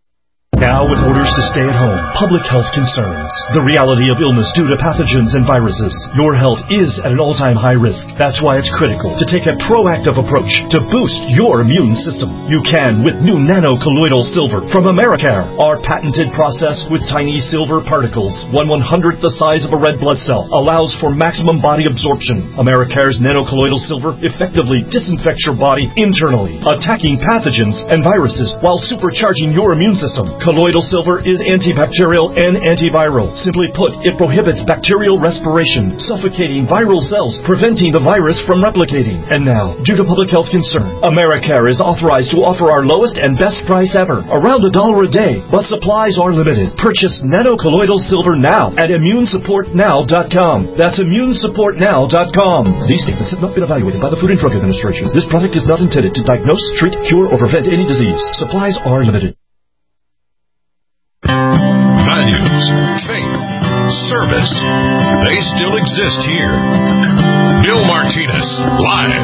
[SPEAKER 18] Now with orders to stay at home, public health concerns, the reality of illness due to pathogens and viruses, your health is at an all-time high risk. That's why it's critical to take a proactive approach to boost your immune system. You can with new nano-colloidal silver from Americare. Our patented process with tiny silver particles, one one-hundredth the size of a red blood cell, allows for maximum body absorption. Americare's nano-colloidal silver effectively disinfects your body internally, attacking pathogens and viruses while supercharging your immune system. Colloidal silver is antibacterial and antiviral. Simply put, it prohibits bacterial respiration, suffocating viral cells, preventing the virus from replicating. And now, due to public health concern, Americare is authorized to offer our lowest and best price ever, around a dollar a day, but supplies are limited. Purchase nano-colloidal silver now at immune support now dot com. That's immune support now dot com. These statements have not been evaluated by the Food and Drug Administration. This product is not intended to diagnose, treat, cure, or prevent any disease. Supplies are limited.
[SPEAKER 1] Values, faith, service, they still exist here. Bill Martinez, live.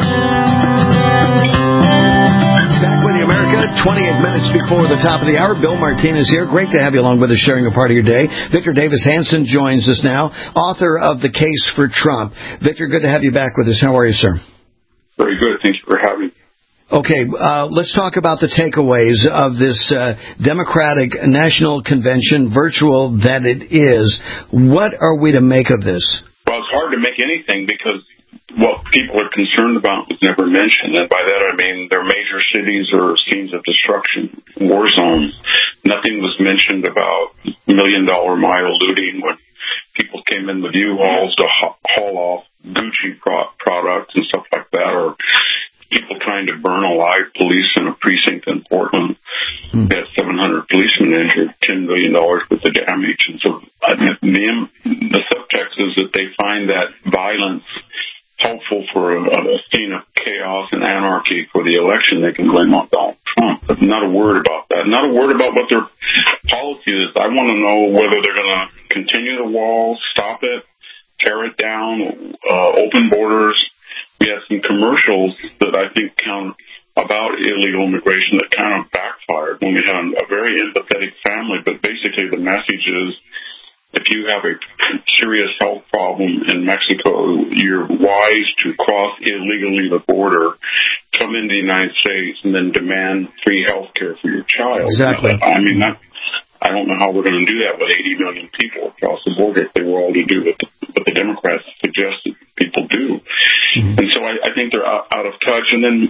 [SPEAKER 11] Back with you, America, twenty-eight minutes before the top of the hour. Bill Martinez here. Great to have you along with us, sharing a part of your day. Victor Davis Hanson joins us now, author of The Case for Trump. Victor, good to have you back with us. How are you, sir?
[SPEAKER 19] Very good. Thank you for having me.
[SPEAKER 11] Okay, uh, let's talk about the takeaways of this uh, Democratic National Convention, virtual that it is. What are we to make of this?
[SPEAKER 19] Well, it's hard to make anything because what people are concerned about was never mentioned. And by that I mean their major cities or scenes of destruction, war zones. Nothing was mentioned about million-dollar mile looting when people came in with U-Hauls to haul off Gucci pro- products and stuff like that, or people trying to burn alive police in a precinct in Portland. Mm. They had seven hundred policemen injured, ten million dollars worth of damage. And so uh, the, the subtext is that they find that violence helpful for a, a scene of chaos and anarchy for the election. They can blame on Donald Trump. But not a word about that. Not a word about what their policy is. I want to know whether they're going to continue the wall, stop it, tear it down, uh, open borders. We had some commercials that I think count about illegal immigration that kind of backfired when we had a very empathetic family. But basically the message is if you have a serious health problem in Mexico, you're wise to cross illegally the border, come into the United States, and then demand free health care for your child.
[SPEAKER 11] Exactly.
[SPEAKER 19] I mean, that, I don't know how we're going to do that with eighty million people across the border if they were all to do what the, what the Democrats suggested people do. Mm-hmm. And so I, I think they're out, out of touch. And then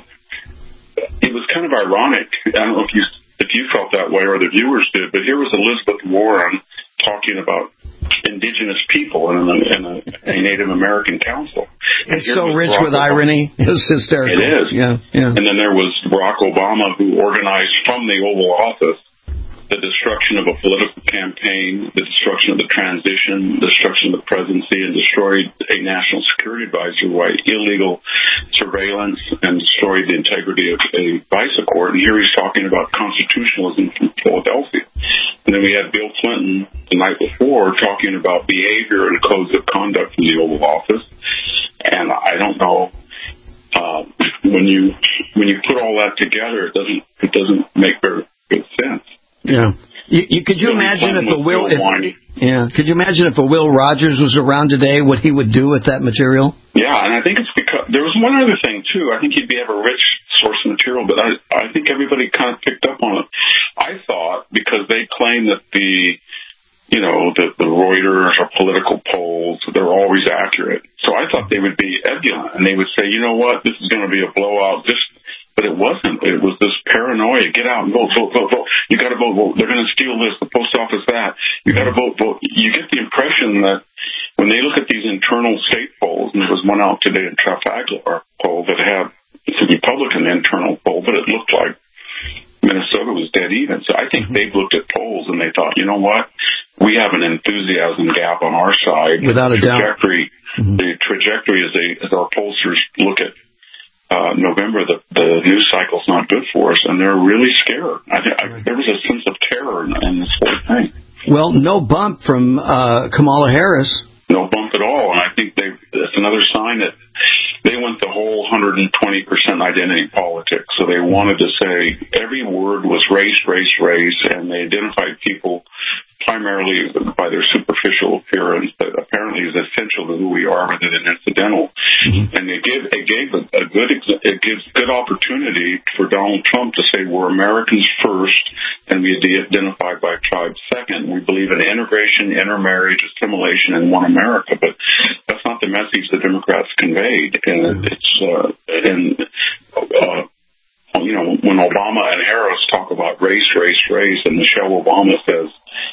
[SPEAKER 19] it was kind of ironic. I don't know if you if you felt that way or the viewers did, but here was Elizabeth Warren talking about indigenous people in a, in a, a Native American council. And
[SPEAKER 11] it's so rich
[SPEAKER 19] Barack
[SPEAKER 11] with
[SPEAKER 19] Obama.
[SPEAKER 11] irony. It's hysterical.
[SPEAKER 19] It is.
[SPEAKER 11] Yeah, yeah.
[SPEAKER 19] And then there was Barack Obama, who organized from the Oval Office the destruction of a political campaign, the destruction of the transition, the destruction of the presidency, and destroyed a national security advisor by illegal surveillance and destroyed the integrity of a FISA court. And here he's talking about constitutionalism from Philadelphia. And then we had Bill Clinton the night before talking about behavior and codes of conduct from the Oval Office. And I don't know, uh, when you when you put all that together, it doesn't it doesn't make very good sense.
[SPEAKER 11] Yeah. You, you, could you imagine if a Will, if, yeah, could you imagine if a Will Rogers was around today, what he would do with that material?
[SPEAKER 19] Yeah, and I think it's because there was one other thing too. I think he'd be have a rich source of material, but I I think everybody kind of picked up on it. I thought because they claim that the you know the the Reuters or political polls, they're always accurate. So I thought they would be ebullient and they would say, you know what, this is going to be a blowout. Just But it wasn't. It was this paranoia. Get out and vote, vote, vote, vote. You got to vote, vote. They're going to steal this, the post office that. You got to vote, vote. You get the impression that when they look at these internal state polls, and there was one out today in Trafalgar poll that had, it's a Republican internal poll, but it looked like Minnesota was dead even. So I think they've looked at polls and they thought, you know what? We have an enthusiasm gap on our side.
[SPEAKER 11] Without a doubt.
[SPEAKER 19] Mm-hmm. The trajectory as, they, as our pollsters look at Uh, November, the, the news cycle's not good for us, and they're really scared. I, I, there was a sense of terror in, in this whole thing.
[SPEAKER 11] Well, no bump from uh, Kamala Harris.
[SPEAKER 19] No bump at all, and I think they that's another sign that they went the whole one hundred twenty percent identity politics. So they wanted to say every word was race, race, race, and they identified people primarily by their superficial appearance that apparently is essential to who we are rather than incidental. Mm-hmm. And they give, it gave a, a good, it gives good opportunity for Donald Trump to say we're Americans first and we identify by tribe second. We believe in integration, intermarriage, assimilation, and one America. But that's not the message the Democrats conveyed. And it's, uh, and, uh, you know, when Obama and Harris talk about race, race, race, and Michelle Obama says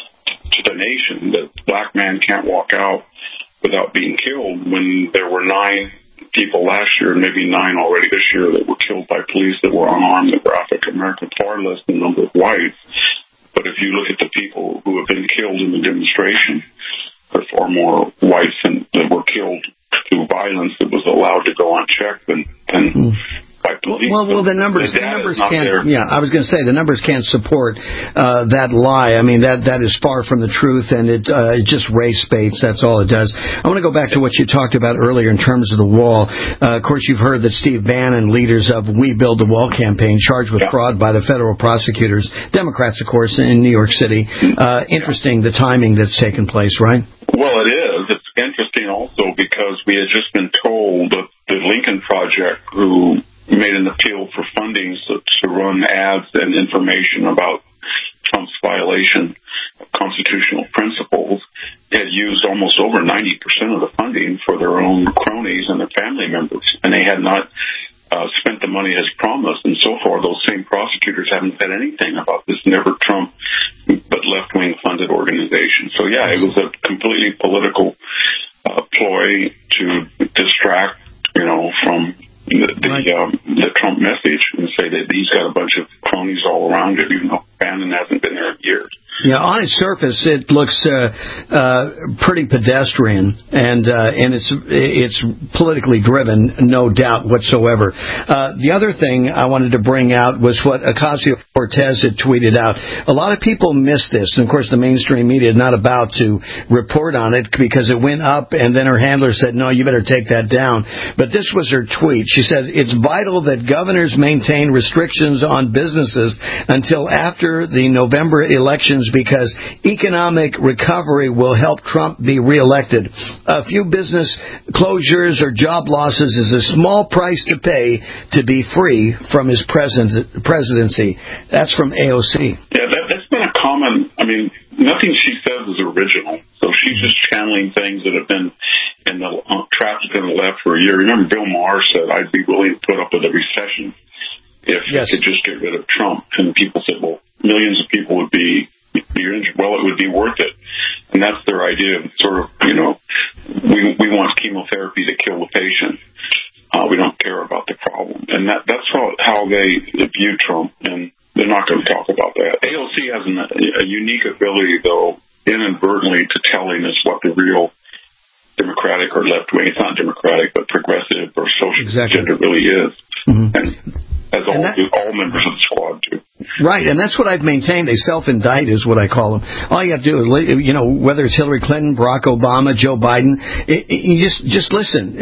[SPEAKER 19] to the nation that black man can't walk out without being killed, when there were nine people last year, and maybe nine already this year, that were killed by police that were unarmed, that were African American, far less than the number of whites. But if you look at the people who have been killed in the demonstration, there are far more whites than, that were killed through violence that was allowed to go unchecked than, than mm. by police.
[SPEAKER 11] Well, well, the numbers,
[SPEAKER 19] the
[SPEAKER 11] the numbers can't.
[SPEAKER 19] There.
[SPEAKER 11] Yeah, I was going to say the numbers can't support uh, that lie. I mean, that that is far from the truth, and it uh, it just race baits. That's all it does. I want to go back to what you talked about earlier in terms of the wall. Uh, of course, you've heard that Steve Bannon, leaders of We Build the Wall campaign, charged with yeah. fraud by the federal prosecutors, Democrats, of course, in New York City. Uh, interesting, the timing that's taken place, right?
[SPEAKER 19] Well, it is. It's interesting also because we had just been told that the Lincoln Project, who made an appeal for funding to, to run ads and information about Trump's violation of constitutional principles, had used almost over ninety percent of the funding for their own cronies and their family members, and they had not uh, spent the money as promised. And so far, those same prosecutors haven't said anything about this never Trump but left-wing funded organization. So, yeah, it was a completely political uh, ploy to distract, you know, from the the, um, the Trump message and say that he's got a bunch of cronies all around it, even though Bannon hasn't been there in years.
[SPEAKER 11] Yeah, on its surface, it looks uh, uh, pretty pedestrian, and uh, and it's it's politically driven, no doubt whatsoever. Uh, the other thing I wanted to bring out was what Ocasio-Cortez had tweeted out. A lot of people missed this, and of course, the mainstream media is not about to report on it because it went up, and then her handler said, "No, you better take that down." But this was her tweet. She said, "It's vital that governors maintain restrictions on businesses until after the November elections, because economic recovery will help Trump be reelected. A few business closures or job losses is a small price to pay to be free from his president, presidency." That's from A O C.
[SPEAKER 19] Yeah, that, that's been a common, I mean, nothing she says is original. So she's just channeling things that have been in the uh, traffic in the left for a year. Remember Bill Maher said, "I'd be willing to put up with a recession if yes. we could just get rid of Trump." And people said, well, millions of people would be well, it would be worth it. And that's their idea of sort of, you know, we we want chemotherapy to kill the patient. Uh, we don't care about the problem. And that that's how, how they view Trump, and they're not going to talk about that. A O C has an, a unique ability, though, inadvertently to telling us what the real Democratic or left wing. It's not Democratic, but progressive or socialist
[SPEAKER 11] exactly.
[SPEAKER 19] agenda really is.
[SPEAKER 11] Mm-hmm.
[SPEAKER 19] And as all,
[SPEAKER 11] that,
[SPEAKER 19] all members of the squad do.
[SPEAKER 11] Right, and that's what I've maintained. They self-indict is what I call them. All you have to do is, you know, whether it's Hillary Clinton, Barack Obama, Joe Biden, it, it, you just just listen.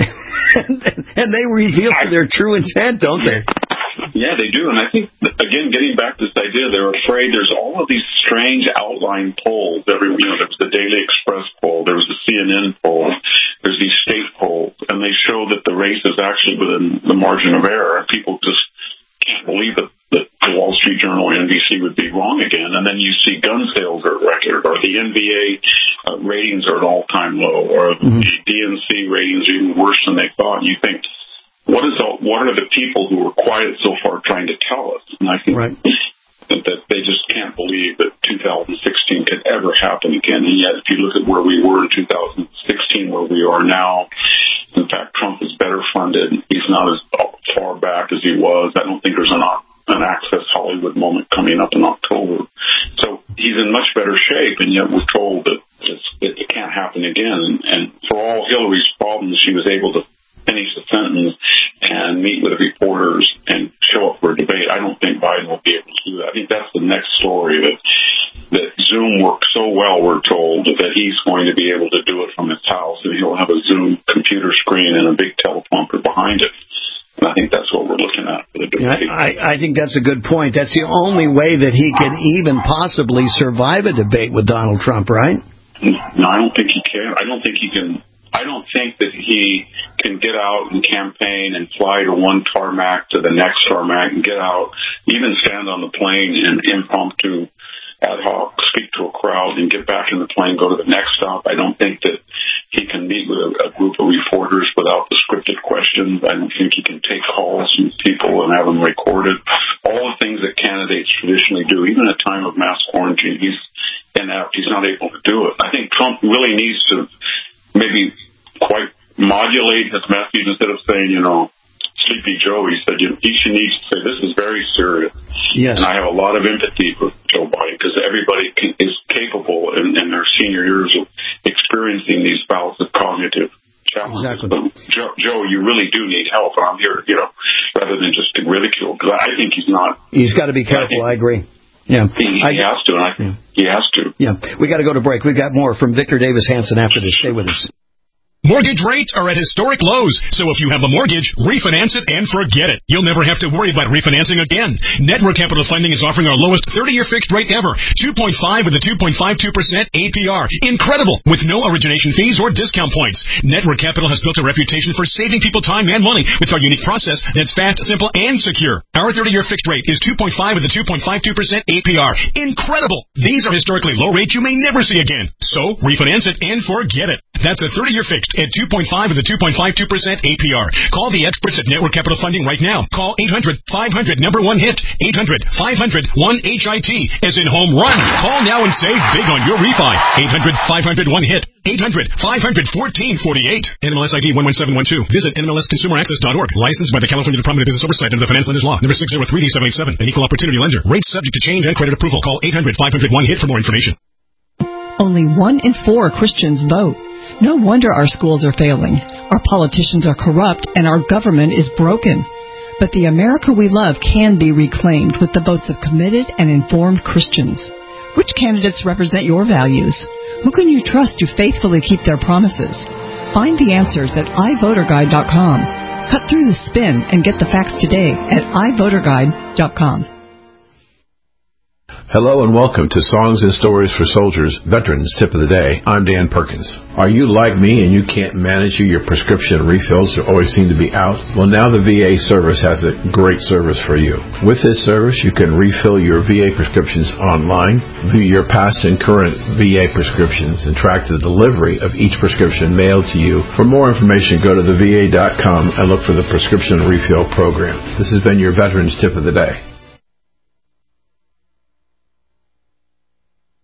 [SPEAKER 11] And they reveal their true intent, don't they?
[SPEAKER 19] Yeah, they do. And I think, again, getting back to this idea, they're afraid there's all of these strange outline polls. Every, you know, there was the Daily Express poll, there was the C N N poll, there's these state polls, and they show that the race is actually within the margin of error. And people just can't believe that, that the Wall Street Journal or N B C would be wrong again. And then you see gun sales are at record, or the N B A uh, ratings are at all-time low, or mm-hmm. the D N C ratings are even worse than they thought. And you think, what is all, what are the people who were quiet so far trying to tell us? And I think right. that, that they just can't believe that two thousand sixteen could ever happen again. And yet, if you look at where we were in two thousand sixteen, where we are now, in fact, Trump is better funded. He's not as far back as he was. I don't think there's an, an Access Hollywood moment coming up in October. So he's in much better shape, and yet we're told that it's, it can't happen again. And for all Hillary's problems, she was able to finish the sentence and meet with reporters and show up for a debate. I don't think Biden will be able to do that. I think that's the next story, that that Zoom works so well, we're told, that he's going to be able to do it from his house, and he'll have a Zoom computer screen and a big teleprompter behind it. And I think that's what we're looking at for the debate.
[SPEAKER 11] I, I think that's a good point. That's the only way that he can even possibly survive a debate with Donald Trump, right?
[SPEAKER 19] No, I don't think he can. I don't think he can. I don't think that he can get out and campaign and fly to one tarmac to the next tarmac and get out, even stand on the plane and impromptu ad hoc speak to a crowd and get back in the plane, go to the next stop. I don't think that he can meet with a, a group of reporters without the scripted questions. I don't think he can take calls from people and have them recorded. All the things that candidates traditionally do, even at a time of mass quarantine, he's inept. He's not able to do it. I think Trump really needs to maybe quite modulate his message instead of saying, you know, Sleepy Joe. He said, you know, he should need to say, this is very serious.
[SPEAKER 11] Yes.
[SPEAKER 19] And I have a lot of empathy for Joe Biden, because everybody can, is capable in, in their senior years of experiencing these bouts of cognitive challenges.
[SPEAKER 11] Exactly.
[SPEAKER 19] But Joe, Joe, you really do need help, and I'm here, you know, rather than just to ridicule, because I think he's not.
[SPEAKER 11] He's got to be careful. I, I agree. Yeah,
[SPEAKER 19] he, he
[SPEAKER 11] I,
[SPEAKER 19] has to, and I think yeah. he has to.
[SPEAKER 11] Yeah, we got to go to break. We've got more from Victor Davis Hanson after this. Stay with us.
[SPEAKER 20] Mortgage rates are at historic lows, so if you have a mortgage, refinance it and forget it. You'll never have to worry about refinancing again. Network Capital Funding is offering our lowest thirty-year fixed rate ever, two point five with a two point five two percent A P R. Incredible, with no origination fees or discount points. Network Capital has built a reputation for saving people time and money with our unique process that's fast, simple, and secure. Our thirty-year fixed rate is two point five with a two point five two percent A P R. Incredible! These are historically low rates you may never see again. So, refinance it and forget it. That's a thirty-year fixed at two point five with a two point five two percent A P R. Call the experts at Network Capital Funding right now. Call eight hundred five hundred number one hit. eight hundred five hundred one H I T as in home run. Call now and save big on your refi. eight hundred five hundred one hit. eight hundred five hundred fourteen forty-eight. N M L S I D one one seven one two. Visit N M L S consumer access dot org. Licensed by the California Department of Business Oversight under the Finance Lenders Law. Number six zero three D seven eight seven. An equal opportunity lender. Rates subject to change and credit approval. Call eight hundred five hundred one hit for more information.
[SPEAKER 21] Only one in four Christians vote. No wonder our schools are failing, our politicians are corrupt, and our government is broken. But the America we love can be reclaimed with the votes of committed and informed Christians. Which candidates represent your values? Who can you trust to faithfully keep their promises? Find the answers at i voter guide dot com. Cut through the spin and get the facts today at i voter guide dot com.
[SPEAKER 17] Hello and welcome to Songs and Stories for Soldiers, Veterans Tip of the Day. I'm Dan Perkins. Are you like me and you can't manage your prescription refills that always seem to be out? Well, now the V A service has a great service for you. With this service, you can refill your V A prescriptions online, view your past and current V A prescriptions, and track the delivery of each prescription mailed to you. For more information, go to the V A dot com and look for the prescription refill program. This has been your Veterans Tip of the Day.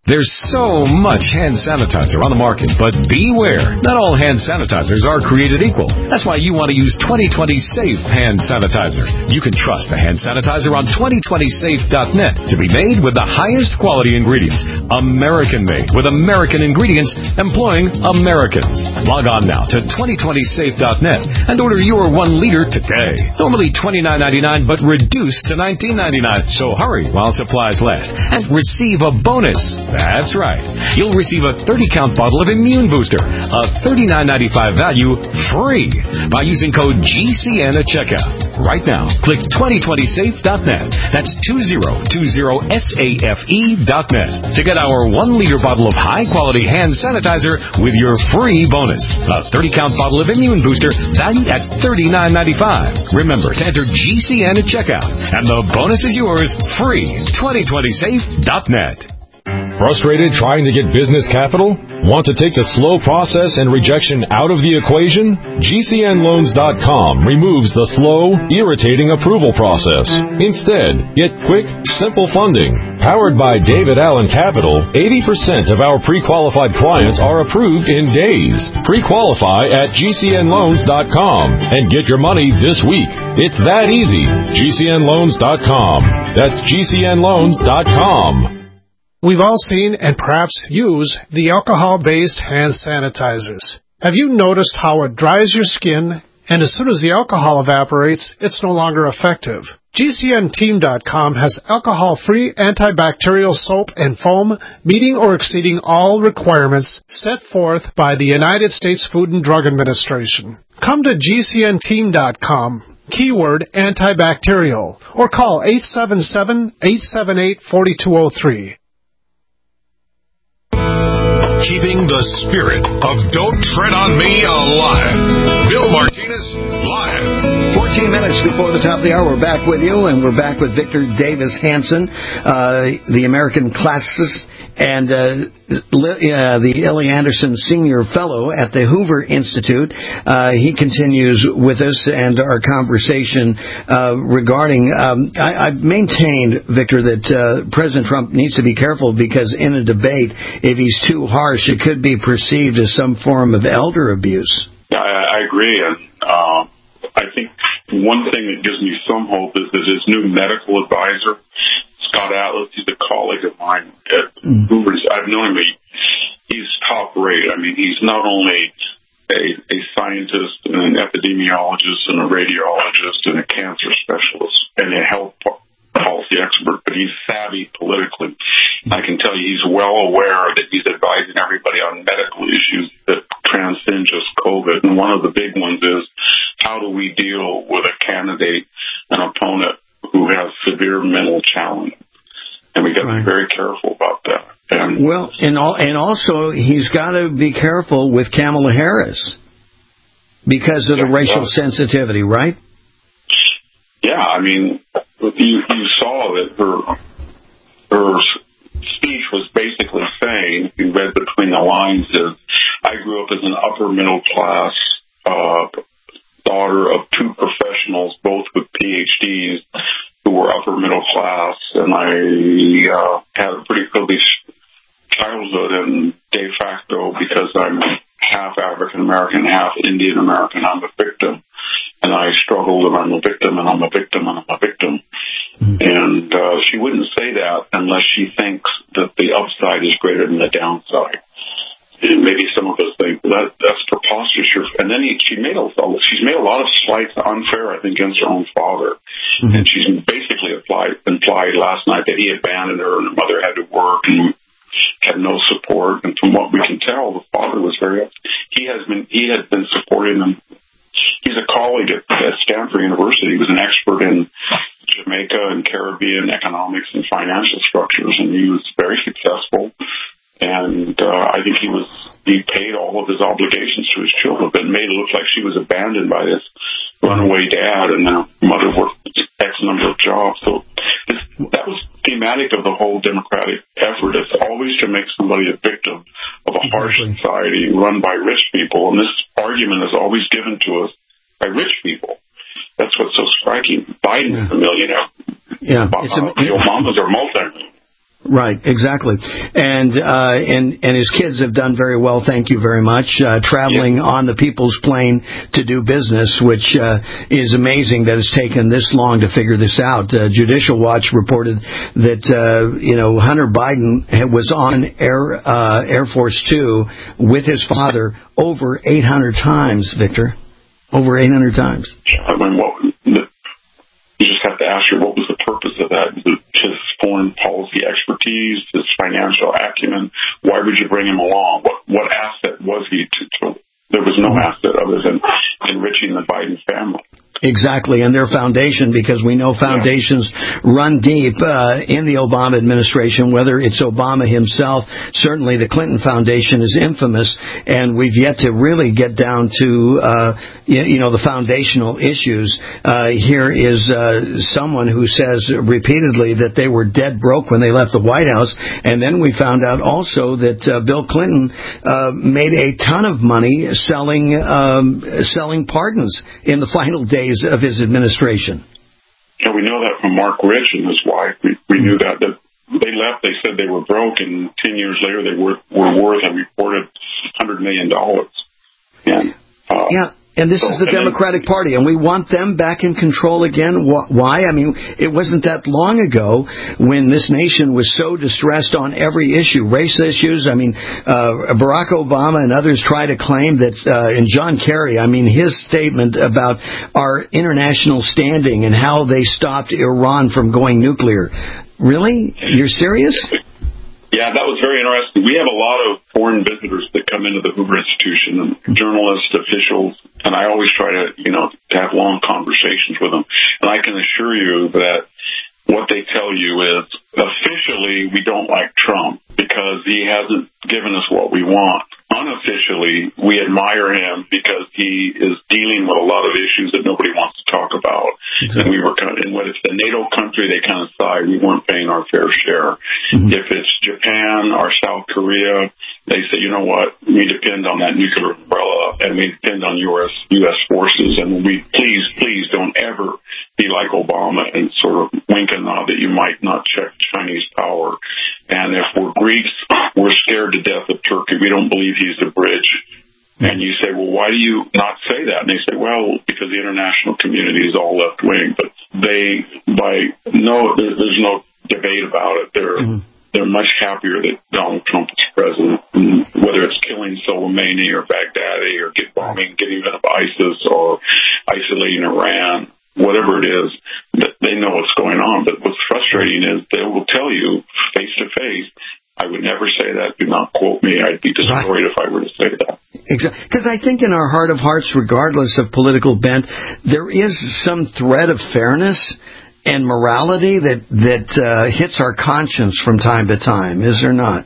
[SPEAKER 6] There's so much hand sanitizer on the market, but beware. Not all hand sanitizers are created equal. That's why you want to use twenty twenty Safe Hand Sanitizer. You can trust the hand sanitizer on twenty twenty safe dot net to be made with the highest quality ingredients. American-made with American ingredients employing Americans. Log on now to twenty twenty safe dot net and order your one liter today. Normally twenty-nine ninety-nine, but reduced to nineteen ninety-nine. So hurry while supplies last and receive a bonus. That's right. You'll receive a thirty count bottle of Immune Booster, a thirty-nine ninety-five value, free by using code G C N at checkout. Right now, click twenty twenty safe dot net. That's two zero two zero safe dot net to get our one liter bottle of high-quality hand sanitizer with your free bonus. A thirty count bottle of Immune Booster valued at thirty-nine ninety-five. Remember to enter G C N at checkout, and the bonus is yours free. twenty twenty safe dot net.
[SPEAKER 22] Frustrated trying to get business capital? Want to take the slow process and rejection out of the equation? G C N loans dot com removes the slow, irritating approval process. Instead, get quick, simple funding. Powered by David Allen Capital, eighty percent of our pre-qualified clients are approved in days. Pre-qualify at G C N loans dot com and get your money this week. It's that easy. G C N loans dot com. That's G C N loans dot com.
[SPEAKER 23] We've all seen and perhaps use the alcohol-based hand sanitizers. Have you noticed how it dries your skin, and as soon as the alcohol evaporates, it's no longer effective? G C N team dot com has alcohol-free antibacterial soap and foam meeting or exceeding all requirements set forth by the United States Food and Drug Administration. Come to G C N team dot com. Keyword antibacterial, or call eight seven seven, eight seven eight, four two zero three.
[SPEAKER 1] Keeping the spirit of Don't Tread on Me alive. Bill Martinez, live.
[SPEAKER 11] fourteen minutes before the top of the hour, we're back with you, and we're back with Victor Davis Hanson, uh, the American classicist, and uh, uh, the Illie Anderson Senior Fellow at the Hoover Institute. Uh, he continues with us and our conversation uh, regarding, um, I, I've maintained, Victor, that uh, President Trump needs to be careful because in a debate, if he's too harsh, it could be perceived as some form of elder abuse.
[SPEAKER 19] Yeah, I, I agree. And uh, I think one thing that gives me some hope is that his new medical advisor, Scott Atlas, he's a colleague of mine at mm. Hoover's. I've known him. He, he's top rate. I mean, he's not only a, a scientist and an epidemiologist and a radiologist and a cancer specialist and a health policy expert, but he's savvy politically. I can tell you he's well aware that he's advising everybody on medical issues that transcend just COVID. And one of the big ones is, how do we deal with a candidate, an opponent who has severe mental challenge? And we got to be very careful about that. And
[SPEAKER 11] well, and, all, and also he's got to be careful with Kamala Harris because of yeah, the racial uh, sensitivity, right?
[SPEAKER 19] Yeah, I mean, you, you saw that her her speech was basically saying, if you read between the lines, is I grew up as an upper middle class uh, daughter of two professionals, both with P H Ds, who were upper middle class, and I uh, had a pretty privileged childhood and de facto, because I'm half African American, half Indian American, I'm a victim. And I struggled, and I'm a victim, and I'm a victim, and I'm a victim. Mm-hmm. And uh, she wouldn't say that unless she thinks that the upside is greater than the downside. And maybe some of us think that that's preposterous. And then he, she made a, she's made a lot of slights unfair, I think, against her own father. Mm-hmm. And she's basically applied, implied last night that he abandoned her, and her mother had to work and had no support. And from what we can tell, the father was very. He has been. He had been supporting them. He's a colleague at, at Stanford University. He was an expert in Jamaica and Caribbean economics and financial structures, and he was very successful. And uh, I think he was he paid all of his obligations to his children, but made it look like she was abandoned by this runaway dad, and then her mother worked X number of jobs. So this, that was thematic of the whole Democratic effort. It's always to make somebody a victim of a harsh society run by rich people, and this argument is always given to us by rich people. That's what's so striking. Biden is a millionaire.
[SPEAKER 11] Yeah,
[SPEAKER 19] uh,
[SPEAKER 11] it's a,
[SPEAKER 19] the Obamas are multi.
[SPEAKER 11] Right, exactly. And uh, and and his kids have done very well, thank you very much, uh, traveling yeah. on the People's Plane to do business, which uh, is amazing that it's taken this long to figure this out. Uh, Judicial Watch reported that, uh, you know, Hunter Biden was on Air, uh, Air Force Two with his father over eight hundred times, Victor. Over eight hundred times.
[SPEAKER 19] I mean, what, you just have to ask her, what was the purpose of that? His foreign policy expertise, his financial acumen. Why would you bring him along? What what asset was he to? to there was no asset other than enriching the Biden family.
[SPEAKER 11] Exactly, and their foundation, because we know foundations yeah. run deep uh, in the Obama administration, whether it's Obama himself. Certainly the Clinton Foundation is infamous, and we've yet to really get down to, uh, you, you know, the foundational issues. Uh, here is uh, someone who says repeatedly that they were dead broke when they left the White House, and then we found out also that uh, Bill Clinton uh, made a ton of money selling um, selling pardons in the final days of his administration.
[SPEAKER 19] Yeah, we know that from Mark Rich and his wife. We, we knew that, that they left, they said they were broke, and ten years later they were, were worth a reported one hundred million dollars. And, uh,
[SPEAKER 11] yeah. And this so, is the Democratic then, Party, and we want them back in control again. Why? I mean, it wasn't that long ago when this nation was so distressed on every issue, race issues. I mean, uh, Barack Obama and others try to claim that, uh, and John Kerry, I mean, his statement about our international standing and how they stopped Iran from going nuclear. Really? You're serious?
[SPEAKER 19] Yeah, that was very interesting. We have a lot of foreign visitors that come into the Hoover Institution, and journalists, officials, and I always try to, you know, to have long conversations with them. And I can assure you that what they tell you is, officially, we don't like Trump because he hasn't given us what we want. Unofficially, we admire him because he is dealing with a lot of issues that nobody wants to talk about. Exactly. And we were kind of, and when it's the NATO country, they kind of sigh, we weren't paying our fair share. Mm-hmm. If it's Japan or South Korea, they say, you know what, we depend on that nuclear umbrella, and we depend on U S U S forces, and we please, please don't ever be like Obama and sort of wink and nod that you might not check Chinese power. And if we're Greeks, we're scared to death of Turkey. We don't believe he's a bridge. And you say, well, why do you not say that? And they say, well, because the international community is all left wing. But they, by no, there, there's no debate about it. They're mm-hmm. they're much happier that Donald Trump is president. And whether it's killing Soleimani or Baghdadi or get bombing, getting rid of ISIS or isolating Iran, whatever it is, they know what's going on. But what's frustrating is they will tell you face to face, I would never say that. Do not quote me. I'd be destroyed right. if I were to say that.
[SPEAKER 11] Exactly. Because I think in our heart of hearts, regardless of political bent, there is some thread of fairness and morality that, that uh, hits our conscience from time to time. Is there not?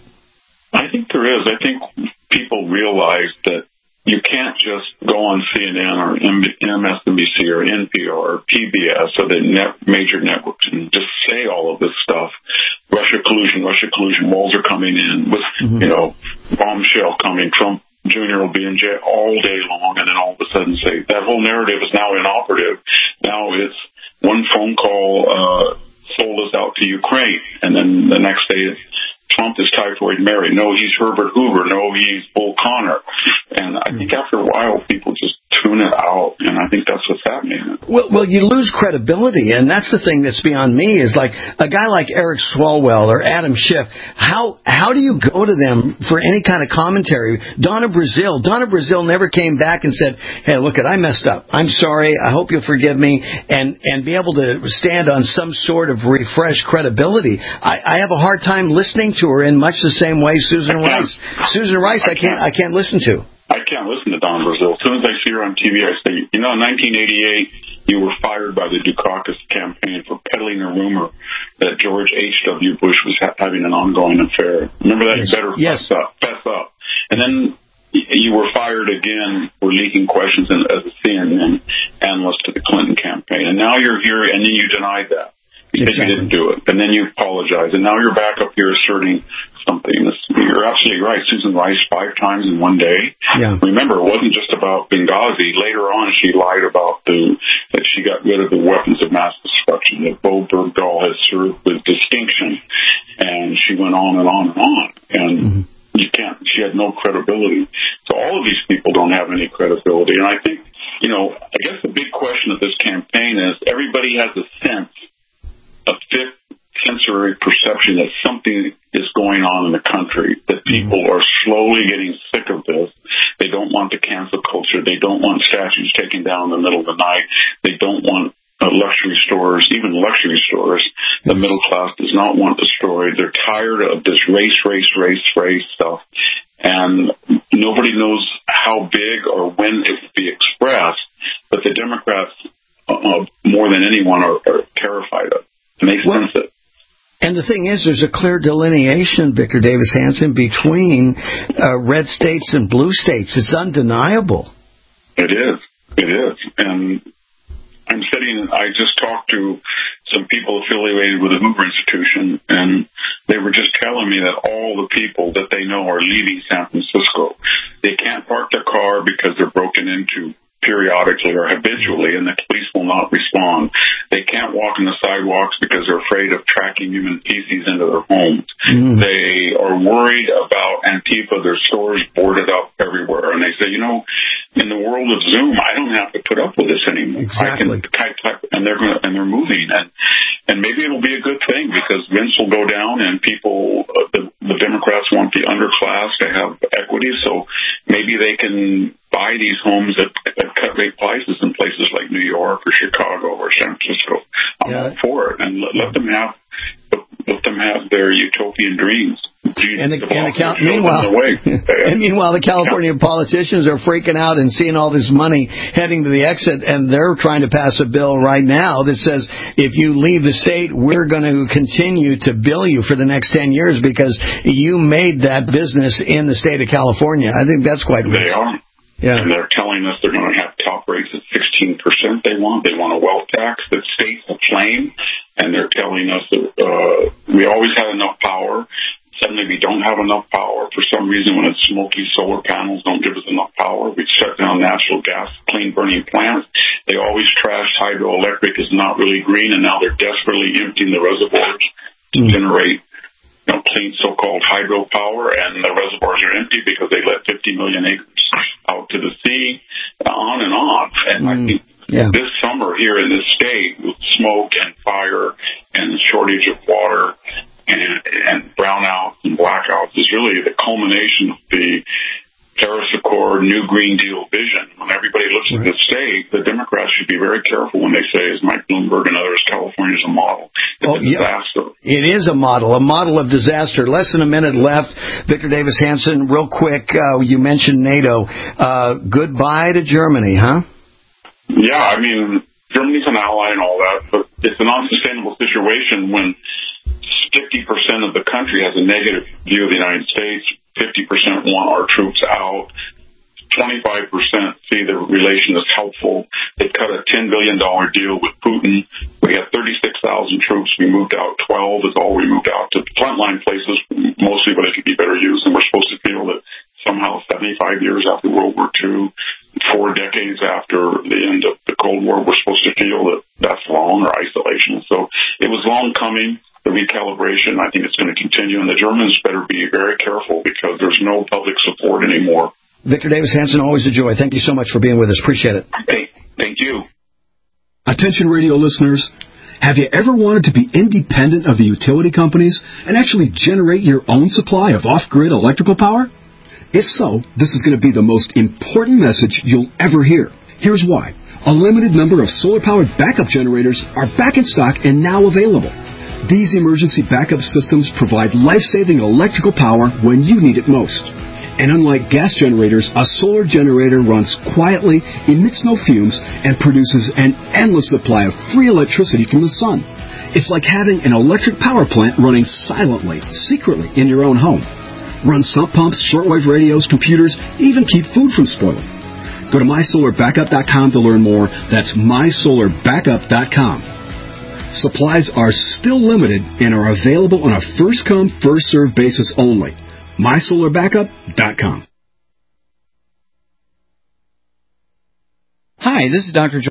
[SPEAKER 19] I think there is. I think people realize that you can't just go on C N N or M S N B C or N P R or P B S or the net, major networks and just say all of this stuff. Russia collusion, Russia collusion, walls are coming in with, mm-hmm. you know, bombshell coming. Trump Junior will be in jail all day long, and then all of a sudden say that whole narrative is now inoperative. Now it's one phone call, uh, sold us out to Ukraine, and then the next day it's Trump is Typhoid Mary. No, he's Herbert Hoover. No, he's Bull Connor. And I think after a while, people just tune it out, and I think that's what's happening.
[SPEAKER 11] Well, well, you lose credibility, and that's the thing that's beyond me, is like a guy like Eric Swalwell or Adam Schiff, how how do you go to them for any kind of commentary? Donna Brazile, Donna Brazile never came back and said, hey, look, it, I messed up. I'm sorry. I hope you'll forgive me, and, and be able to stand on some sort of refreshed credibility. I, I have a hard time listening to her in much the same way Susan Rice. Susan Rice, I can't, I can't listen to.
[SPEAKER 19] I can't listen to Don Brazile. As soon as I see her on T V, I say, you know, in nineteen eighty-eight, you were fired by the Dukakis campaign for peddling a rumor that George H W. Bush was ha- having an ongoing affair. Remember that? Yes. You better
[SPEAKER 11] yes.
[SPEAKER 19] fess up. Fess up. And then you were fired again for leaking questions in, as a C N N analyst to the Clinton campaign. And now you're here, and then you denied that. You said exactly. you didn't do it. And then you apologized. And now you're back up here asserting something. You're absolutely right. Susan Rice five times in one day.
[SPEAKER 11] Yeah.
[SPEAKER 19] Remember, it wasn't just about Benghazi. Later on, she lied about the that she got rid of the weapons of mass destruction, that Bo Bergdahl has served with distinction, and she went on and on and on. And mm-hmm. you can't, she had no credibility. So all of these people don't have any credibility. And I think, you know, I guess the big question of this campaign is everybody has a sense, a fifth sensory perception that something is going on in the country, that people are slowly getting sick of this. They don't want the cancel culture. They don't want statues taken down in the middle of the night. They don't want uh, luxury stores, even luxury stores. The middle class does not want destroyed. They're tired of this race, race, race, race stuff. And nobody knows how big or when it will be expressed, but the Democrats, uh, more than anyone, are, are terrified of it. And they sense it.
[SPEAKER 11] And the thing is, there's a clear delineation, Victor Davis Hanson, between uh, red states and blue states. It's undeniable.
[SPEAKER 19] It is. It is. And I'm sitting, I just talked to some people affiliated with the Hoover Institution, and they were just telling me that all the people that they know are leaving San Francisco. They can't park their car because they're broken into periodically or habitually, and the police will not respond. They can't walk on the sidewalks because they're afraid of tracking human feces into their homes. Mm. They are worried about Antifa, their stores boarded up everywhere. And they say, you know, in the world of Zoom, I don't have to put up with this anymore.
[SPEAKER 11] Exactly.
[SPEAKER 19] I can type, type, and they're gonna, and they're moving. And, and maybe it'll be a good thing because rents will go down and people, uh, the, the Democrats want the underclass to have equity, so maybe they can buy these homes at, at cut rate prices in places like New York or Chicago or San Francisco. I'm yeah. all for it, and let, let them have let them have their utopian dreams.
[SPEAKER 11] And, the, and the Cal- meanwhile, and meanwhile, the California politicians are freaking out and seeing all this money heading to the exit, and they're trying to pass a bill right now that says if you leave the state, we're going to continue to bill you for the next ten years because you made that business in the state of California. I think that's quite
[SPEAKER 19] they rich. Are.
[SPEAKER 11] Yeah.
[SPEAKER 19] And they're telling us they're going to have top rates at sixteen percent they want. They want a wealth tax that states will claim. And they're telling us that uh, we always had enough power. Suddenly we don't have enough power. For some reason, when it's smoky, solar panels don't give us enough power. We shut down natural gas, clean-burning plants. They always trashed hydroelectric is not really green, and now they're desperately emptying the reservoirs to mm. generate you know, clean so-called hydropower, and the reservoirs are empty because they let fifty million acres out to the sea, on and on. And mm, I think yeah. this summer here in this state, with smoke and fire and shortage of water and, and brownouts and blackouts, is really the culmination of the Paris Accord, New Green Deal vision. When everybody looks right. at the state, the Democrats should be very careful when they say, as Mike Bloomberg and others, California's a model. It's oh, a disaster.
[SPEAKER 11] Yeah. It is a model, a model of disaster. Less than a minute left. Victor Davis Hanson, real quick, uh, you mentioned NATO. Uh, goodbye to Germany, huh?
[SPEAKER 19] Yeah, I mean, Germany's an ally and all that, but it's an unsustainable situation when fifty percent of the country has a negative view of the United States. fifty percent want our troops out. twenty-five percent see the relation as helpful. They cut a ten billion dollars deal with Putin. We had thirty-six thousand troops. We moved out twelve is all we moved out to frontline places, mostly where they could be better used. And we're supposed to feel that somehow seventy-five years after World War Two, four decades after the end of the Cold War, we're supposed to feel that that's long or isolation. So it was long coming. The recalibration, I think it's going to continue, and the Germans better be very careful because there's no public support anymore.
[SPEAKER 11] Victor Davis Hanson, always a joy. Thank you so much for being with us. Appreciate it.
[SPEAKER 19] Hey, thank you.
[SPEAKER 7] Attention radio listeners. Have you ever wanted to be independent of the utility companies and actually generate your own supply of off-grid electrical power? If so, this is going to be the most important message you'll ever hear. Here's why. A limited number of solar-powered backup generators are back in stock and now available. These emergency backup systems provide life-saving electrical power when you need it most. And unlike gas generators, a solar generator runs quietly, emits no fumes, and produces an endless supply of free electricity from the sun. It's like having an electric power plant running silently, secretly in your own home. Run sump pumps, shortwave radios, computers, even keep food from spoiling. Go to my solar backup dot com to learn more. That's my solar backup dot com. Supplies are still limited and are available on a first-come, first-served basis only. my solar backup dot com.
[SPEAKER 8] Hi, this is Doctor